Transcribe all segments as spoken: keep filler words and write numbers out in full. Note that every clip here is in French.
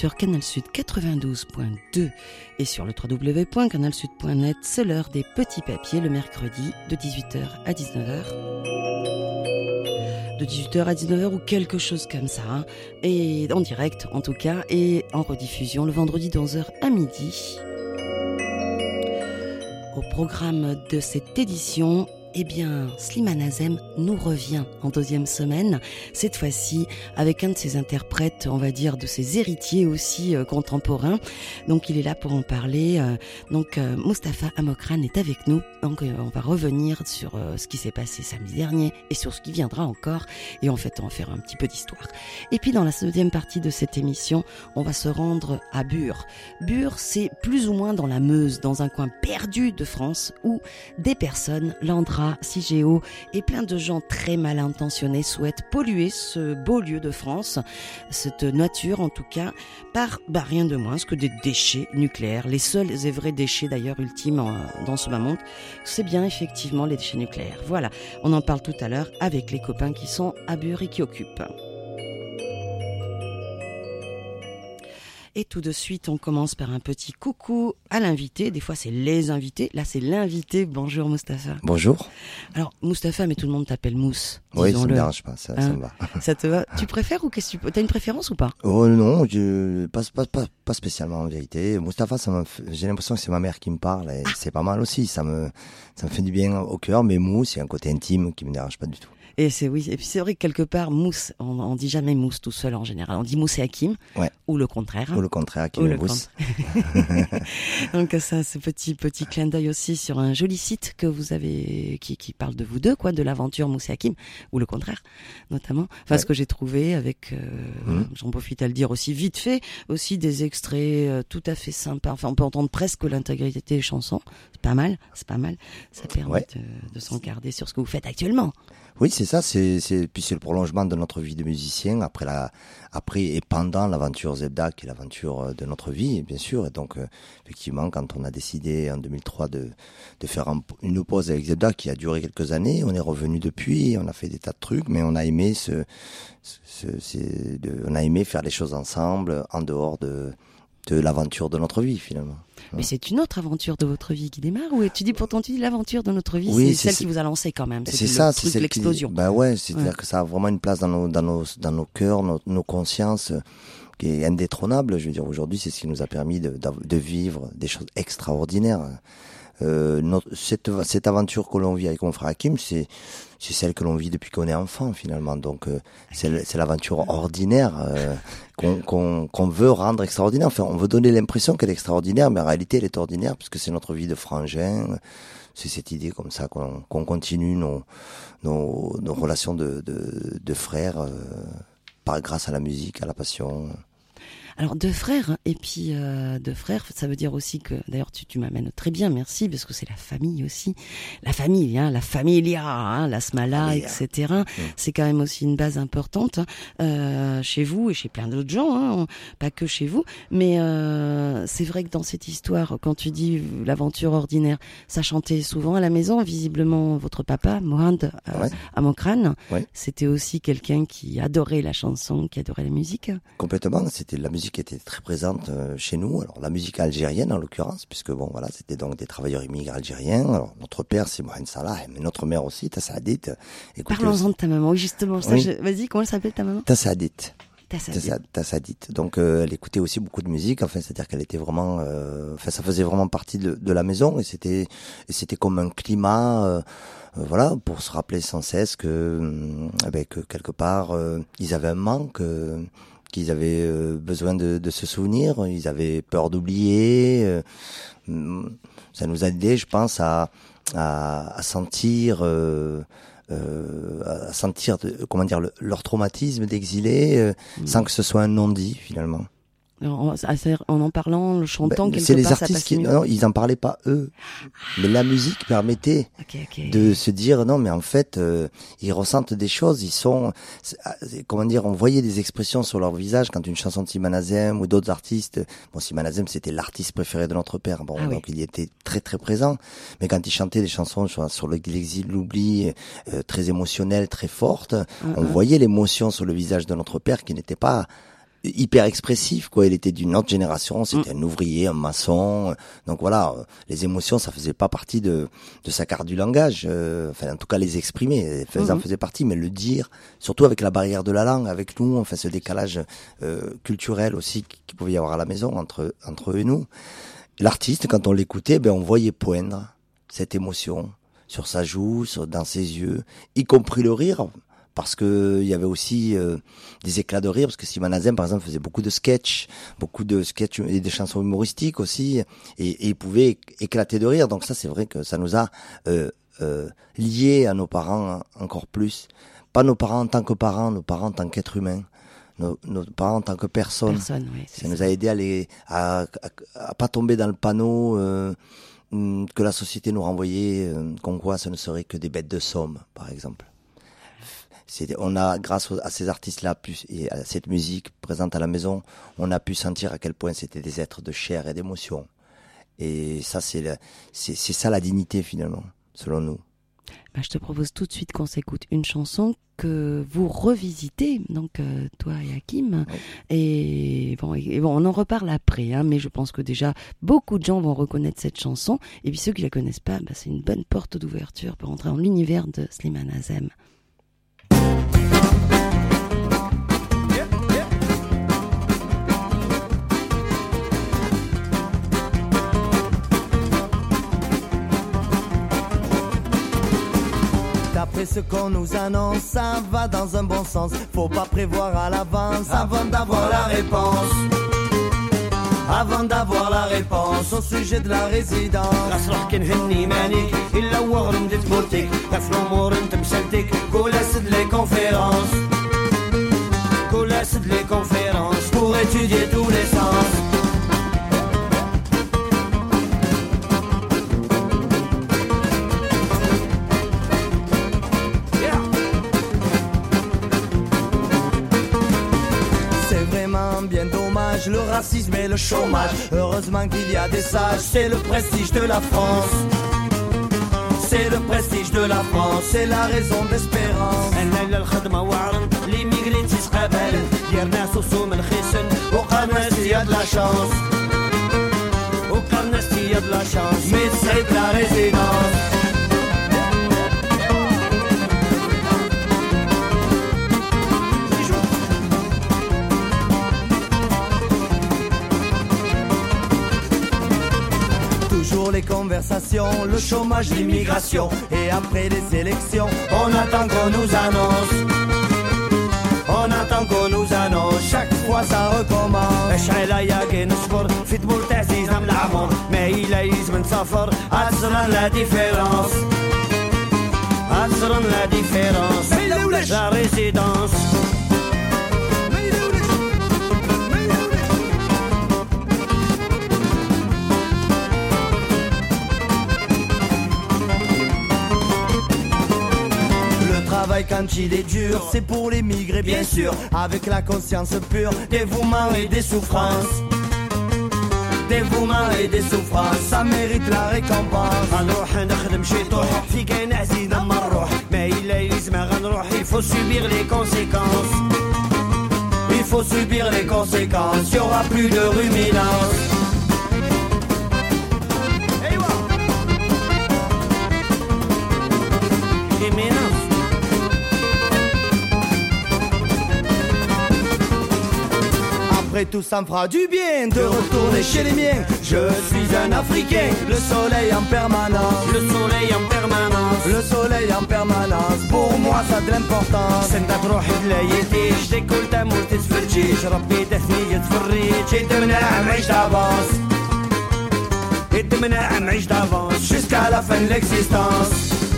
sur Canal Sud quatre-vingt-douze point deux et sur le w w w point canal sud point net. C'est l'heure des petits papiers le mercredi de dix-huit heures à dix-neuf heures. De dix-huit heures à dix-neuf heures ou quelque chose comme ça. Hein. Et en direct en tout cas et en rediffusion le vendredi de onze heures à midi. Au programme de cette édition, eh bien, Slimane Azem nous revient en deuxième semaine, cette fois-ci avec un de ses interprètes, on va dire, de ses héritiers aussi euh, contemporains. Donc, il est là pour en parler. Euh, donc, euh, Mustapha Amokran est avec nous. Donc, euh, on va revenir sur euh, ce qui s'est passé samedi dernier et sur ce qui viendra encore. Et en fait, on va faire un petit peu d'histoire. Et puis, dans la deuxième partie de cette émission, on va se rendre à Bure. Bure, c'est plus ou moins dans la Meuse, dans un coin perdu de France où des personnes, Landra, Cigéo et plein de gens très mal intentionnés souhaitent polluer ce beau lieu de France, cette nature en tout cas, par bah, rien de moins que des déchets nucléaires. Les seuls et vrais déchets d'ailleurs ultimes en, dans ce bas monde, c'est bien effectivement les déchets nucléaires. Voilà, on en parle tout à l'heure avec les copains qui sont à Bure et qui occupent. Et tout de suite, on commence par un petit coucou à l'invité. Des fois, c'est les invités. Là, c'est l'invité. Bonjour, Mustapha. Bonjour. Alors, Mustapha, mais tout le monde t'appelle Mousse. Oui, ça me dérange pas. Ça, hein, ça me va. Ça te va? Tu préfères ou qu'est-ce que tu... T'as une préférence ou pas? Oh non, je... pas, pas, pas, pas spécialement en vérité. Mustapha, ça me... j'ai l'impression que c'est ma mère qui me parle et c'est pas mal aussi. Ça me, ça me fait du bien au cœur. Mais Mousse, il y a un côté intime qui me dérange pas du tout. Et c'est oui, et puis c'est vrai que quelque part Mousse, on, on dit jamais Mousse tout seul en général. On dit Mousse et Hakim, ouais. Ou le contraire. Ou le contraire, Hakim et Mousse. Donc ça, ce petit petit clin d'œil aussi sur un joli site que vous avez, qui qui parle de vous deux, quoi, de l'aventure Mousse et Hakim, ou le contraire, notamment. Enfin, ouais. Ce que j'ai trouvé avec, euh, mmh. j'en profite à le dire aussi vite fait, aussi des extraits euh, tout à fait sympas. Enfin, on peut entendre presque l'intégrité des chansons. C'est pas mal, c'est pas mal. Ça permet ouais. de, de s'encarder sur ce que vous faites actuellement. Oui, c'est ça, c'est, c'est, puis c'est le prolongement de notre vie de musicien après la, après et pendant l'aventure Zebda, qui est l'aventure de notre vie, bien sûr. Et donc, euh, effectivement, quand on a décidé en deux mille trois de, de faire un, une pause avec Zebda qui a duré quelques années, on est revenu depuis, on a fait des tas de trucs, mais on a aimé ce, ce, ce de, on a aimé faire les choses ensemble, en dehors de, de l'aventure de notre vie, finalement. Mais c'est une autre aventure de votre vie qui démarre, ou tu dis pourtant tu dis l'aventure de notre vie, oui, c'est, c'est celle c'est... qui vous a lancé quand même, c'est, c'est le ça, truc c'est de l'explosion. Qui... Bah ouais, c'est-à-dire ouais. que ça a vraiment une place dans nos dans nos dans nos cœurs, nos, nos consciences, qui est indétrônable. Je veux dire, aujourd'hui, c'est ce qui nous a permis de de vivre des choses extraordinaires. Euh, notre, cette cette aventure que l'on vit avec mon frère Hakim, c'est c'est celle que l'on vit depuis qu'on est enfant finalement. Donc euh, c'est c'est l'aventure ordinaire euh, qu'on qu'on qu'on veut rendre extraordinaire. Enfin, on veut donner l'impression qu'elle est extraordinaire, mais en réalité elle est ordinaire puisque c'est notre vie de frangin. C'est cette idée comme ça qu'on qu'on continue nos nos nos relations de de de frères euh, par grâce à la musique, à la passion. Alors deux frères, et puis euh, deux frères, ça veut dire aussi que, d'ailleurs tu, tu m'amènes très bien, merci, parce que c'est la famille aussi, la famille, hein, la familia, hein, la smala, ah oui, et cetera. Mmh. C'est quand même aussi une base importante hein, euh, chez vous et chez plein d'autres gens, hein, pas que chez vous, mais euh, c'est vrai que dans cette histoire, quand tu dis l'aventure ordinaire, ça chantait souvent à la maison, visiblement votre papa, Mohand euh, ouais. Amokran, ouais. C'était aussi quelqu'un qui adorait la chanson, qui adorait la musique. Complètement, c'était la musique qui était très présente chez nous. Alors la musique algérienne en l'occurrence, puisque bon voilà, c'était donc des travailleurs immigrés algériens. Alors notre père c'est Mohamed Salah, mais notre mère aussi, Tassaadit. Parlons-en de ta maman, oui justement. Ça, oui. je... Vas-y, comment elle s'appelle ta maman? Tassaadit. Tassaadit. Tassaadit. Donc euh, elle écoutait aussi beaucoup de musique. Enfin, c'est-à-dire qu'elle était vraiment, euh... enfin ça faisait vraiment partie de, de la maison et c'était, et c'était comme un climat. Euh... Euh, voilà, pour se rappeler sans cesse que, euh, ben, que quelque part euh, ils avaient un manque. Euh... qu'ils avaient euh, besoin de, de se souvenir, ils avaient peur d'oublier. Euh, ça nous a aidé, je pense, à, à, à sentir, euh, euh, à sentir, de, comment dire, le, leur traumatisme d'exilé, euh, mmh. sans que ce soit un non-dit finalement. En, en en parlant, le chantant, ben, quelque c'est part, les artistes qui, non, ils en parlaient pas eux, mais la musique permettait okay, okay. de se dire non, mais en fait, euh, ils ressentent des choses, ils sont, c'est, comment dire, on voyait des expressions sur leur visage quand une chanson de Slimane Azem ou d'autres artistes, bon, Slimane Azem c'était l'artiste préféré de notre père, bon, ah, donc oui. il y était très très présent, mais quand il chantait des chansons sur, sur l'exil, l'oubli, euh, très émotionnelles, très fortes, mm-hmm. on voyait l'émotion sur le visage de notre père qui n'était pas hyper expressif, quoi. Il était d'une autre génération, c'était mmh. un ouvrier, un maçon. Donc voilà, les émotions, ça faisait pas partie de de sa carte du langage. Euh, enfin, en tout cas, les exprimer, ça mmh. en faisait partie, mais le dire, surtout avec la barrière de la langue, avec nous, enfin, ce décalage euh, culturel aussi qu'il pouvait y avoir à la maison entre entre eux et nous. L'artiste, quand on l'écoutait, ben on voyait poindre cette émotion sur sa joue, sur, dans ses yeux, y compris le rire. Parce que il y avait aussi euh, des éclats de rire, parce que Slimane Azem, par exemple, faisait beaucoup de sketchs, beaucoup de sketchs et des chansons humoristiques aussi, et, et il pouvait éclater de rire. Donc ça, c'est vrai que ça nous a euh, euh, liés à nos parents encore plus. Pas nos parents en tant que parents, nos parents en tant qu'êtres humains, nos, nos parents en tant que personnes. Personne, oui, ça, ça nous a aidé à, les, à, à, à pas tomber dans le panneau euh, que la société nous renvoyait, euh, qu'on quoi, ce ne serait que des bêtes de somme, par exemple. C'est, on a, grâce à ces artistes-là et à cette musique présente à la maison, on a pu sentir à quel point c'était des êtres de chair et d'émotion. Et ça, c'est, le, c'est, c'est ça la dignité finalement, selon nous. Bah, je te propose tout de suite qu'on s'écoute une chanson que vous revisitez, donc euh, toi et Hakim. Oui. Et, bon, et bon, on en reparle après, hein, mais je pense que déjà beaucoup de gens vont reconnaître cette chanson. Et puis ceux qui la connaissent pas, bah, c'est une bonne porte d'ouverture pour entrer dans l'univers de Slimane Azem. D'après ce qu'on nous annonce, ça va dans un bon sens. Faut pas prévoir à l'avance avant d'avoir la réponse. Avant d'avoir la réponse au sujet de la résidence. أصلح كنهني مانيك إلا وغرم ديت بورتيك في الأمور أنت مسلتك قول أسد لي كونفيرونس قول أسد لي كونفيرونس pour étudier tous les sens. Bien dommage, le racisme et le chômage. Heureusement qu'il y a des sages, c'est le prestige de la France. C'est le prestige de la France, c'est la raison d'espérance. أنا للخدمة وعرن لي ميغريتي سقابل ديال ناس وصوم الخيسن وقرناس يا de la chance وقرناس يا de la chance mais c'est de la résidence. Les conversations, le chômage, l'immigration. Et après les élections, on attend qu'on nous annonce. On attend qu'on nous annonce. Chaque fois ça recommence. اشعل ياكي نصبر في طبول تعزيزنا من العمر ما إلا يلزم نسافر أتصرن لا ديفيرونس أتصرن لا ديفيرونس لا ريزيدونس. Quand il est dur, c'est pour les migrés bien sûr, avec la conscience pure, dévouement et des souffrances. Dévouement et des souffrances, ça mérite la récompense. غنروح نخدم شي طوح في كاين عزيزنا ما نروح ما إلا يلزم غنروح. Il faut subir les conséquences. Il faut subir les conséquences, il y aura plus de ruminance. Après tout ça me fera du bien de retourner chez les miens. Je suis un Africain, le soleil en permanence. Le soleil en permanence. Le soleil en permanence, pour moi ça a de l'importance. سنتك روحي بلايتيش ديكول تامول تسفرجيش ربي تثنية تفريج يدمنا معيش دافونس يدمنا معيش دافونس jusqu'à la fin de l'existence.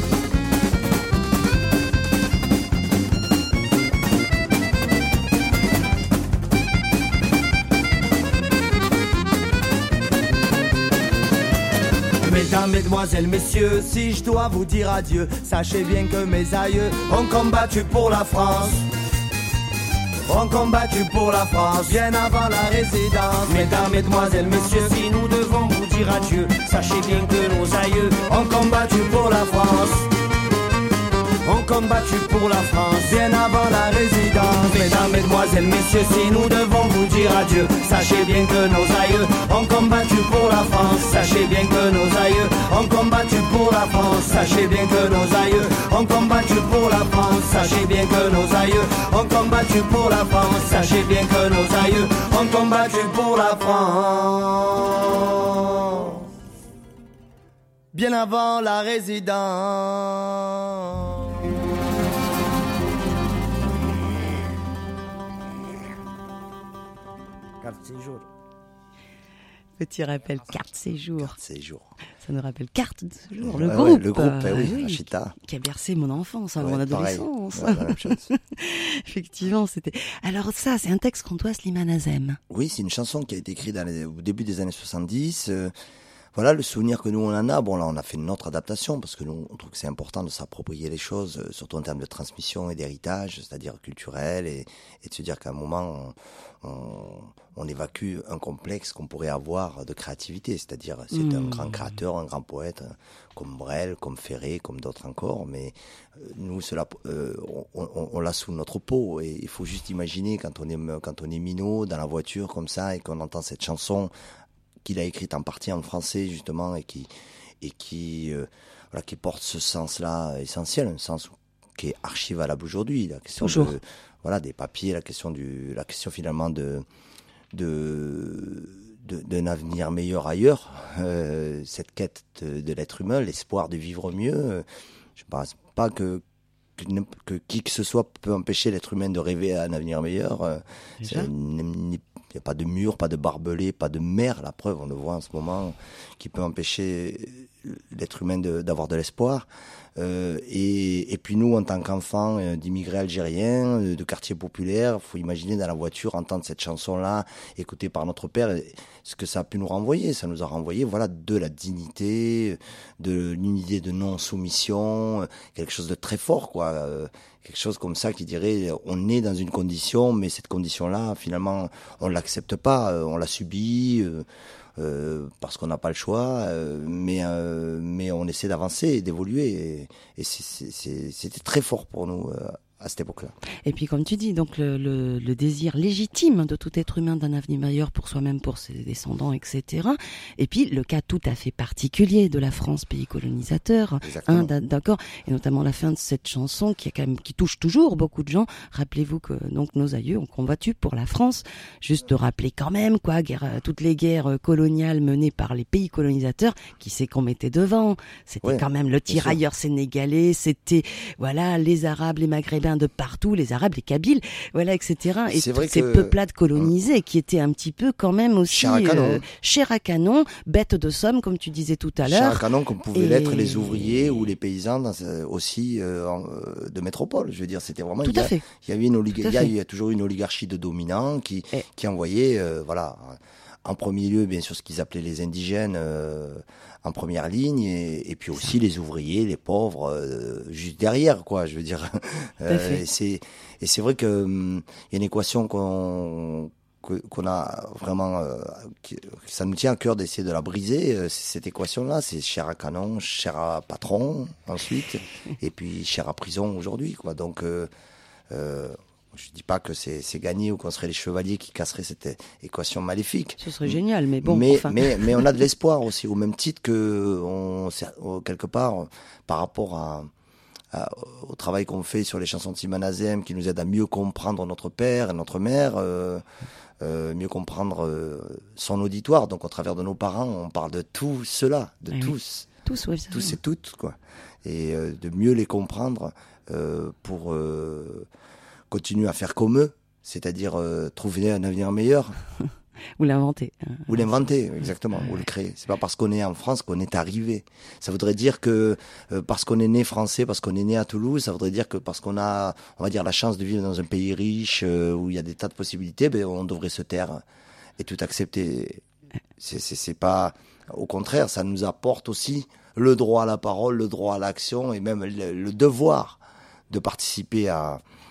Mesdames, mesdemoiselles, messieurs, si je dois vous dire adieu, sachez bien que mes aïeux ont combattu pour la France. Ont combattu pour la France, bien avant la résidence. Mesdames, mesdemoiselles, messieurs, si nous devons vous dire adieu, sachez bien que nos aïeux ont combattu pour la France. Ont combattu battu pour la France, bien avant la résidence. Mesdames, mesdemoiselles, messieurs, si nous devons vous dire adieu, sachez bien que nos aïeux ont combattu pour la France. Sachez bien que nos aïeux ont combattu pour la France. Sachez bien que nos aïeux ont combattu pour la France. Sachez bien que nos aïeux ont combattu pour la France. Sachez bien que nos aïeux ont combattu pour la France, bien avant la résidence. Carte séjour. Petit rappel, carte séjour. Carte séjour. Ça nous rappelle carte de séjour, le ouais, groupe. Ouais, le groupe, euh, oui, oui Achita. Qui a bercé mon enfance, hein, ouais, mon adolescence. Ouais, la même chose. Effectivement, c'était. Alors ça, c'est un texte qu'on doit à Slimane Azem. Oui, c'est une chanson qui a été écrite dans les... au début des années soixante-dix. Euh... Voilà le souvenir que nous on en a. Bon là on a fait une autre adaptation parce que nous on trouve que c'est important de s'approprier les choses, surtout en termes de transmission et d'héritage, c'est-à-dire culturel, et, et de se dire qu'à un moment on, on, on évacue un complexe qu'on pourrait avoir de créativité, c'est-à-dire c'est mmh. un grand créateur, un grand poète comme Brel, comme Ferré, comme d'autres encore, mais nous cela euh, on, on, on l'a sous notre peau et il faut juste imaginer quand on est quand on est minot dans la voiture comme ça et qu'on entend cette chanson qu'il a écrite en partie en français justement et qui et qui euh, voilà qui porte ce sens-là essentiel, un sens qui est archi valable aujourd'hui. La question Toujours. de, voilà des papiers, la question du la question finalement de de de d'un avenir meilleur ailleurs, euh, cette quête de, de l'être humain, l'espoir de vivre mieux. Euh, je pense pas que Que, que qui que ce soit peut empêcher l'être humain de rêver à un avenir meilleur. Euh, il n'y a pas de mur, pas de barbelé, pas de mer, la preuve, on le voit en ce moment, qui peut empêcher l'être humain de, d'avoir de l'espoir. Euh, et, et puis nous, en tant qu'enfants euh, d'immigrés algériens, euh, de quartiers populaires, faut imaginer dans la voiture, entendre cette chanson-là, écoutée par notre père, ce que ça a pu nous renvoyer. Ça nous a renvoyé, voilà, de la dignité, de l'unité de non-soumission, quelque chose de très fort, quoi. Euh, quelque chose comme ça qui dirait, on est dans une condition, mais cette condition-là, finalement, on l'accepte pas, euh, on la subit. Euh, Euh, parce qu'on n'a pas le choix, euh, mais euh, mais on essaie d'avancer et d'évoluer, et, et c'est, c'est, c'est, c'était très fort pour nous euh, à cette époque-là. Et puis comme tu dis, donc le, le, le désir légitime de tout être humain d'un avenir meilleur pour soi-même, pour ses descendants, et cetera. Et puis le cas tout à fait particulier de la France, pays colonisateur, hein, d'accord, et notamment la fin de cette chanson qui est quand même qui touche toujours beaucoup de gens. Rappelez-vous que donc nos aïeux ont combattu pour la France. Juste de rappeler quand même quoi, guerre, toutes les guerres coloniales menées par les pays colonisateurs, qui c'est qu'on mettait devant. C'était ouais, quand même le tirailleur sénégalais, c'était voilà les Arabes, les Maghrébins de partout, les Arabes, les Kabyles, voilà, et cetera. Et toutes ces que... peuplades colonisées qui étaient un petit peu quand même aussi chair à canon, euh, chair à canon, bêtes de somme, comme tu disais tout à l'heure. Chair à canon, comme pouvaient et... l'être les ouvriers ou les paysans dans, aussi euh, en, euh, de métropole. Je veux dire, c'était vraiment. Tout il y a, à fait. Il y avait une oligarchie, il y a, il y a toujours une oligarchie de dominants qui et... qui envoyait, euh, voilà. En premier lieu, bien sûr, ce qu'ils appelaient les indigènes euh, en première ligne, et, et puis aussi les ouvriers, les pauvres, euh, juste derrière, quoi. Je veux dire, euh, et c'est et c'est vrai que hum, y a une équation qu'on qu'on a vraiment, euh, qui, ça nous tient à cœur d'essayer de la briser. Euh, cette équation-là, c'est chair à canon, chair à patron ensuite, et puis chair à prison aujourd'hui, quoi. Donc euh, euh, je dis pas que c'est, c'est gagné ou qu'on serait les chevaliers qui casseraient cette équation maléfique. Ce serait génial, mais bon. Mais, enfin... mais, mais on a de l'espoir aussi, au même titre que on, quelque part, par rapport à, à, au travail qu'on fait sur les chansons de Slimane Azem, qui nous aide à mieux comprendre notre père et notre mère, euh, euh, mieux comprendre euh, son auditoire. Donc, au travers de nos parents, on parle de tout cela, de ah tous, oui. tous, ouais, tous et toutes, quoi. Et euh, de mieux les comprendre euh, pour euh, continuer à faire comme eux, c'est-à-dire euh, trouver un avenir meilleur. Ou l'inventer. Ou l'inventer, exactement, ou le créer. C'est pas parce qu'on est en France qu'on est arrivé. Ça voudrait dire que euh, parce qu'on est né français, parce qu'on est né à Toulouse, ça voudrait dire que parce qu'on a, on va dire, la chance de vivre dans un pays riche, euh, où il y a des tas de possibilités, ben, on devrait se taire et tout accepter. C'est, c'est, c'est pas... Au contraire, ça nous apporte aussi le droit à la parole, le droit à l'action et même le, le devoir de participer à...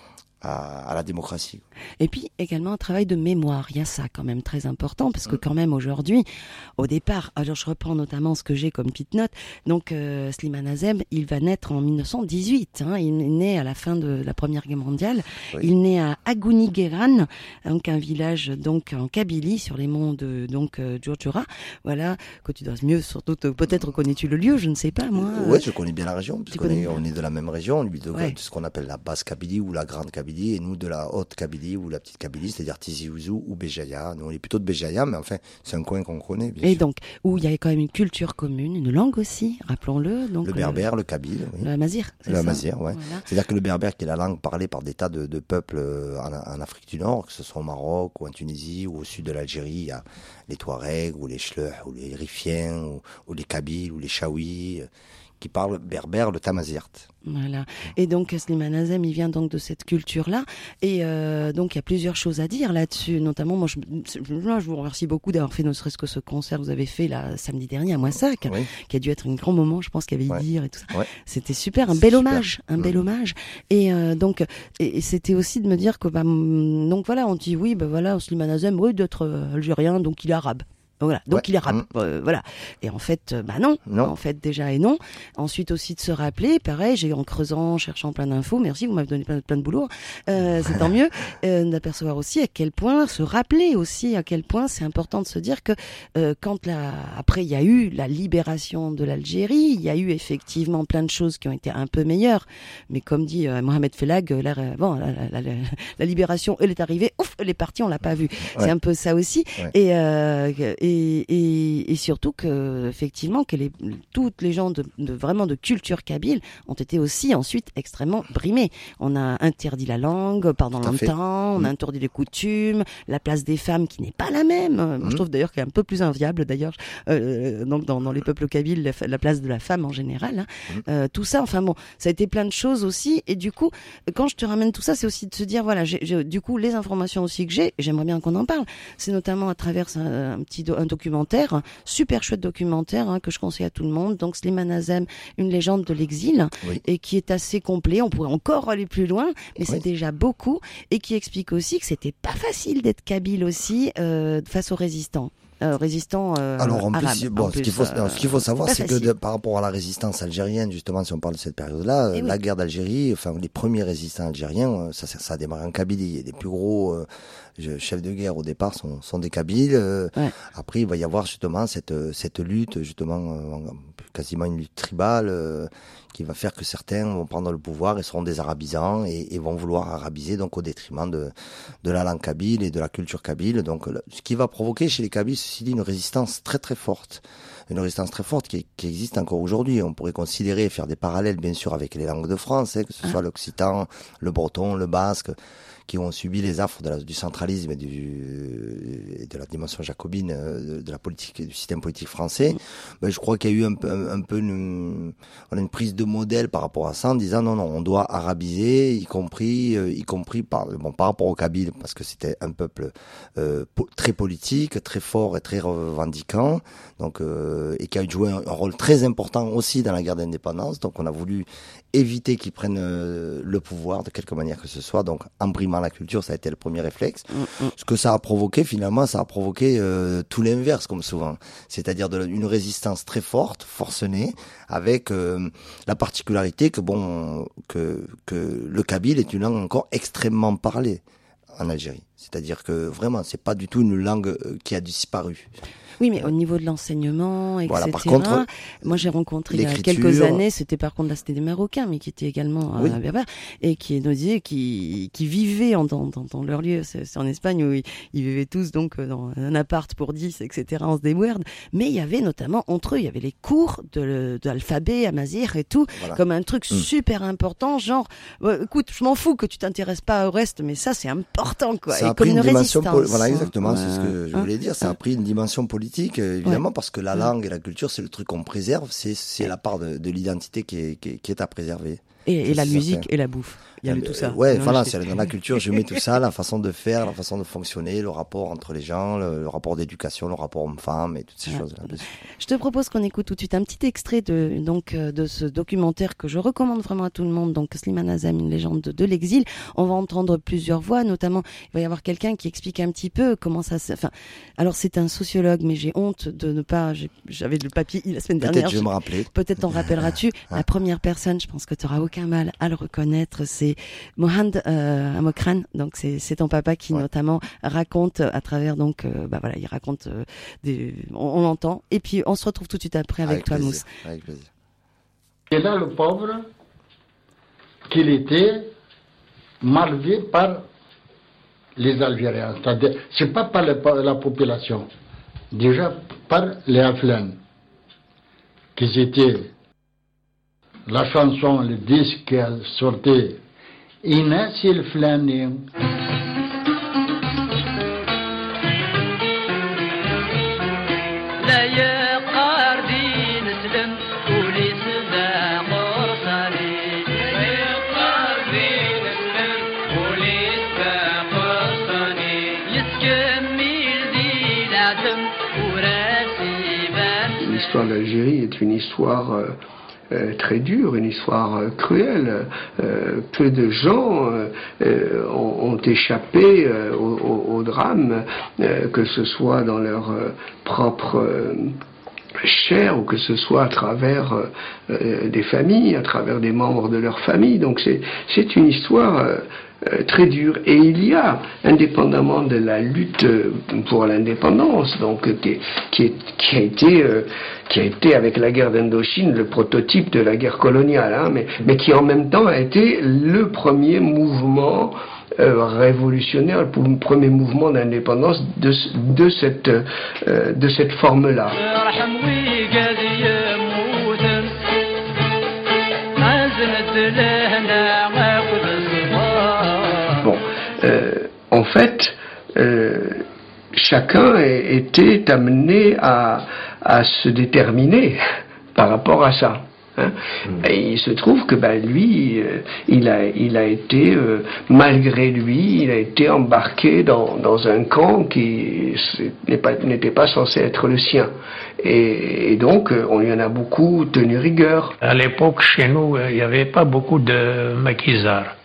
à, à la démocratie. Et puis également un travail de mémoire, il y a ça quand même très important, parce que quand même aujourd'hui, au départ, alors je reprends notamment ce que j'ai comme petite note, donc euh, Slimane Azem, il va naître en mille neuf cent dix-huit, hein, il est né à la fin de la Première Guerre mondiale, oui. Il naît à Agouni-Guéran, donc un village donc en Kabylie, sur les monts de donc euh, Djurdjura, voilà, que tu dois mieux, surtout peut-être connais-tu le lieu, je ne sais pas moi. Euh, oui, je connais bien la région, parce qu'on est, on est de la même région, lui de, ouais. de ce qu'on appelle la basse Kabylie ou la grande Kabylie, et nous de la haute Kabylie ou la petite Kabylie, c'est-à-dire Tizi Ouzou ou Béjaïa. Nous on est plutôt de Béjaïa, mais enfin c'est un coin qu'on connaît. Bien et sûr. Donc où il y a quand même une culture commune, une langue aussi, rappelons-le. Donc le berbère, le, le kabyle, oui. Le amazigh, c'est le ça. amazigh, ouais. Voilà. C'est-à-dire que le berbère qui est la langue parlée par des tas de, de peuples en, en Afrique du Nord, que ce soit au Maroc ou en Tunisie ou au sud de l'Algérie, il y a les Touaregs ou les Chleuh ou les Rifiens ou, ou les Kabyles ou les Chaouis qui parlent berbère, le tamazirt. Voilà. Et donc Slimane Azem, il vient donc de cette culture-là, et euh, donc il y a plusieurs choses à dire là-dessus. Notamment, moi, je, là, je vous remercie beaucoup d'avoir fait, ne serait-ce que ce concert que vous avez fait là samedi dernier à Moissac, oui. qui a dû être un grand moment, je pense, qu'il y avait ouais. dire et tout ça. Ouais. C'était super, un C'est bel super. hommage, un mmh. bel hommage. Et euh, donc, et, et c'était aussi de me dire que, bah, donc voilà, on dit oui, bah voilà, Slimane Azem, oui, d'être algérien, donc il est arabe. Voilà, donc ouais. il est arabe, mmh. euh, voilà. Et en fait, bah non, non, en fait déjà et non. Ensuite aussi de se rappeler, pareil, j'ai en creusant, en cherchant plein d'infos, merci, vous m'avez donné plein, plein de boulot, euh, c'est tant mieux, euh, d'apercevoir aussi à quel point, se rappeler aussi à quel point c'est important de se dire que euh, quand la, après il y a eu la libération de l'Algérie, il y a eu effectivement plein de choses qui ont été un peu meilleures, mais comme dit euh, Mohamed Fellag, la, bon, la, la, la, la libération, elle est arrivée, ouf, elle est partie, on l'a pas vue. Ouais. C'est un peu ça aussi, ouais. et euh, Et, et, et surtout que effectivement que les, toutes les gens de, de vraiment de culture kabyle ont été aussi ensuite extrêmement brimés. On a interdit la langue pendant Tout longtemps, on mmh. a interdit les coutumes, la place des femmes qui n'est pas la même. Mmh. Moi, je trouve d'ailleurs qu'elle est un peu plus inviable d'ailleurs. Euh, donc dans, dans les peuples kabyles, la, la place de la femme en général. Hein. Mmh. Euh, tout ça, enfin bon, ça a été plein de choses aussi. Et du coup, quand je te ramène tout ça, c'est aussi de se dire voilà, j'ai, j'ai, du coup les informations aussi que j'ai, j'aimerais bien qu'on en parle. C'est notamment à travers un, un petit do, un documentaire, super chouette documentaire hein, que je conseille à tout le monde. Donc Slimane Azem, une légende de l'exil, oui. et qui est assez complet. On pourrait encore aller plus loin, mais oui. c'est déjà beaucoup, et qui explique aussi que c'était pas facile d'être kabyle aussi euh, face aux résistants. Euh, résistants euh, Alors, en plus, arabes, bon, en ce qu'il plus, faut, non, ce qu'il faut savoir, c'est facile. que de, par rapport à la résistance algérienne, justement, si on parle de cette période-là, euh, oui. la guerre d'Algérie, enfin, les premiers résistants algériens, ça, ça, ça a démarré en Kabylie. Et les plus gros euh, chefs de guerre au départ sont, sont des Kabyles. Euh, ouais. Après, il va y avoir justement cette, cette lutte, justement, euh, quasiment une lutte tribale, euh, qui va faire que certains vont prendre le pouvoir et seront des arabisants et, et vont vouloir arabiser, donc au détriment de, de la langue kabyle et de la culture kabyle. Donc, ce qui va provoquer chez les Kabyles, ceci dit, une résistance très très forte. Une résistance très forte qui, qui existe encore aujourd'hui. On pourrait considérer, faire des parallèles, bien sûr, avec les langues de France, hein, que ce soit l'occitan, le breton, le basque, qui ont subi les affres de la, du centralisme et, du, et de la dimension jacobine de, de la politique, du système politique français. Ben, je crois qu'il y a eu un peu, un, un peu une, on a une prise de modèle par rapport à ça, en disant non, non, on doit arabiser, y compris, euh, y compris par, bon, par rapport au Kabyle, parce que c'était un peuple euh, po- très politique, très fort et très revendiquant, donc euh, et qui a joué un, un rôle très important aussi dans la guerre d'indépendance. Donc, on a voulu éviter qu'ils prennent euh, le pouvoir de quelque manière que ce soit, donc en brimant la culture, ça a été le premier réflexe. Mmh, mmh. Ce que ça a provoqué, finalement, ça a provoqué euh, tout l'inverse, comme souvent. C'est-à-dire de, une résistance très forte, forcenée, avec euh, la particularité que, bon, que, que le kabyle est une langue encore extrêmement parlée en Algérie. C'est-à-dire que, vraiment, c'est pas du tout une langue qui a disparu. Oui, mais au niveau de l'enseignement, et cetera. Voilà, par contre, moi, j'ai rencontré il y a quelques années, c'était par contre là, c'était des Marocains, mais qui étaient également oui. euh, berbères, et qui nous disaient qui qui vivaient en, dans, dans, dans leur lieu. C'est, c'est en Espagne où ils, ils vivaient tous donc dans un appart pour dix, et cetera. On se débrouille. Mais il y avait notamment entre eux, il y avait les cours de, de l'alphabet amazigh et tout, voilà. comme un truc mmh. super important, genre, euh, écoute, je m'en fous que tu t'intéresses pas au reste, mais ça c'est important quoi. Ça et a pris comme une, une dimension, résistance. Voilà, exactement, hein. c'est ce que je voulais dire. Ça a pris une dimension politique. Évidemment, ouais. parce que la ouais. langue et la culture, c'est le truc qu'on préserve, c'est, c'est la part de, de l'identité qui est, qui, est, qui est à préserver. Et, et la musique certain. et la bouffe. Il y a euh, le tout ça. Ouais, non, voilà, je... c'est dans la culture, je mets tout ça, la façon de faire, la façon de fonctionner, le rapport entre les gens, le, le rapport d'éducation, le rapport homme-femme et toutes ces ouais. choses-là. Je te propose qu'on écoute tout de suite un petit extrait de, donc, de ce documentaire que je recommande vraiment à tout le monde, donc Slimane Azem, une légende de, de l'exil. On va entendre plusieurs voix, notamment, il va y avoir quelqu'un qui explique un petit peu comment ça se... Enfin, alors c'est un sociologue, mais j'ai honte de ne pas... J'avais le papier la semaine Peut-être dernière. je vais me rappeler. Peut-être t'en rappelleras-tu. Ouais. La première personne, je pense que tu n'auras aucun mal à le reconnaître, c'est Mohand euh, Amokran. Donc c'est, c'est ton papa qui ouais. notamment raconte à travers, donc, euh, bah voilà, il raconte euh, des... On, on l'entend. Et puis on se retrouve tout de suite après avec, avec toi, Mousse. Avec plaisir. Et là, le pauvre, qu'il était mal vu par les Algériens. C'est-à-dire, c'est pas par la, par la population, déjà par les Aflans, qui étaient la chanson, le disque qui a sorti, Inès il Flani. L'histoire d'Algérie est une histoire euh, euh, très dure, une histoire euh, cruelle. Euh, peu de gens euh, ont, ont échappé euh, au, au, au drame, euh, que ce soit dans leur euh, propre euh, chair ou que ce soit à travers euh, des familles, à travers des membres de leur famille. Donc c'est, c'est une histoire euh, très dur. Et il y a, indépendamment de la lutte pour l'indépendance, donc qui, qui, qui a été, euh, qui a été avec la guerre d'Indochine le prototype de la guerre coloniale, hein, mais, mais qui en même temps a été le premier mouvement euh, révolutionnaire, le premier mouvement d'indépendance de, de cette, euh, de cette forme-là. Bon, euh, en fait, euh, chacun était amené à, à se déterminer par rapport à ça. Hein. Mmh. Et il se trouve que ben, lui, euh, il, a, il a été, euh, malgré lui, il a été embarqué dans, dans un camp qui n'est pas, n'était pas censé être le sien. Et, et donc, on lui en a beaucoup tenu rigueur. À l'époque, chez nous, il n'y avait pas beaucoup de maquisards.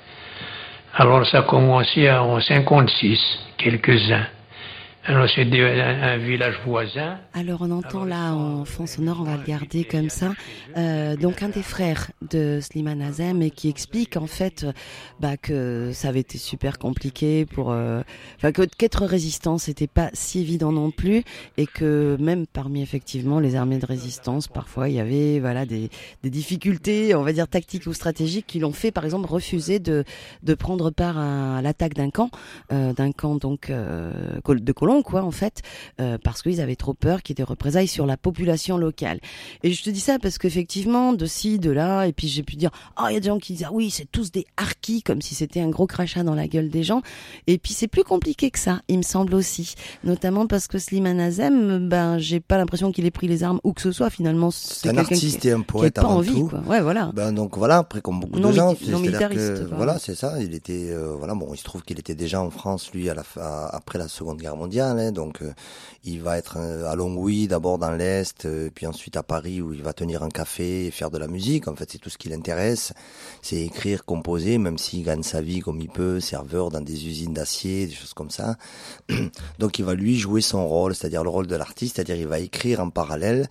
Alors ça a commencé en cinquante-six, quelques-uns. Alors c'est un, un village voisin. Alors on entend là en fond sonore, on va le garder comme ça, euh, donc un des frères de Slimane Azem et qui explique en fait bah, que ça avait été super compliqué pour, euh, enfin que qu'être résistant c'était pas si évident non plus et que même parmi effectivement les armées de résistance parfois il y avait voilà des, des difficultés on va dire tactiques ou stratégiques qui l'ont fait par exemple refuser de de prendre part à l'attaque d'un camp, euh, d'un camp donc euh, de colons quoi en fait euh, parce qu'ils avaient trop peur qu'il y ait des représailles sur la population locale. Et je te dis ça parce qu'effectivement de ci de là et puis j'ai pu dire ah oh, il y a des gens qui disent ah oui c'est tous des harkis comme si c'était un gros crachat dans la gueule des gens et puis c'est plus compliqué que ça il me semble aussi notamment parce que Slimane Azem ben j'ai pas l'impression qu'il ait pris les armes ou que ce soit finalement c'est, c'est un artiste qui, et un poète qui est pas avant envie, tout quoi. Ouais voilà ben donc voilà après comme beaucoup non, de gens c'est, non militariste que, voilà c'est ça il était euh, voilà bon il se trouve qu'il était déjà en France lui à la à, après la Seconde Guerre mondiale hein, donc euh, il va être euh, à Longwy d'abord dans l'Est euh, puis ensuite à Paris où il va tenir un café et faire de la musique en fait c'est tout ce qui l'intéresse c'est écrire composer même s'il gagne sa vie comme il peut serveur dans des usines d'acier des choses comme ça donc il va lui jouer son rôle c'est-à-dire le rôle de l'artiste c'est-à-dire il va écrire en parallèle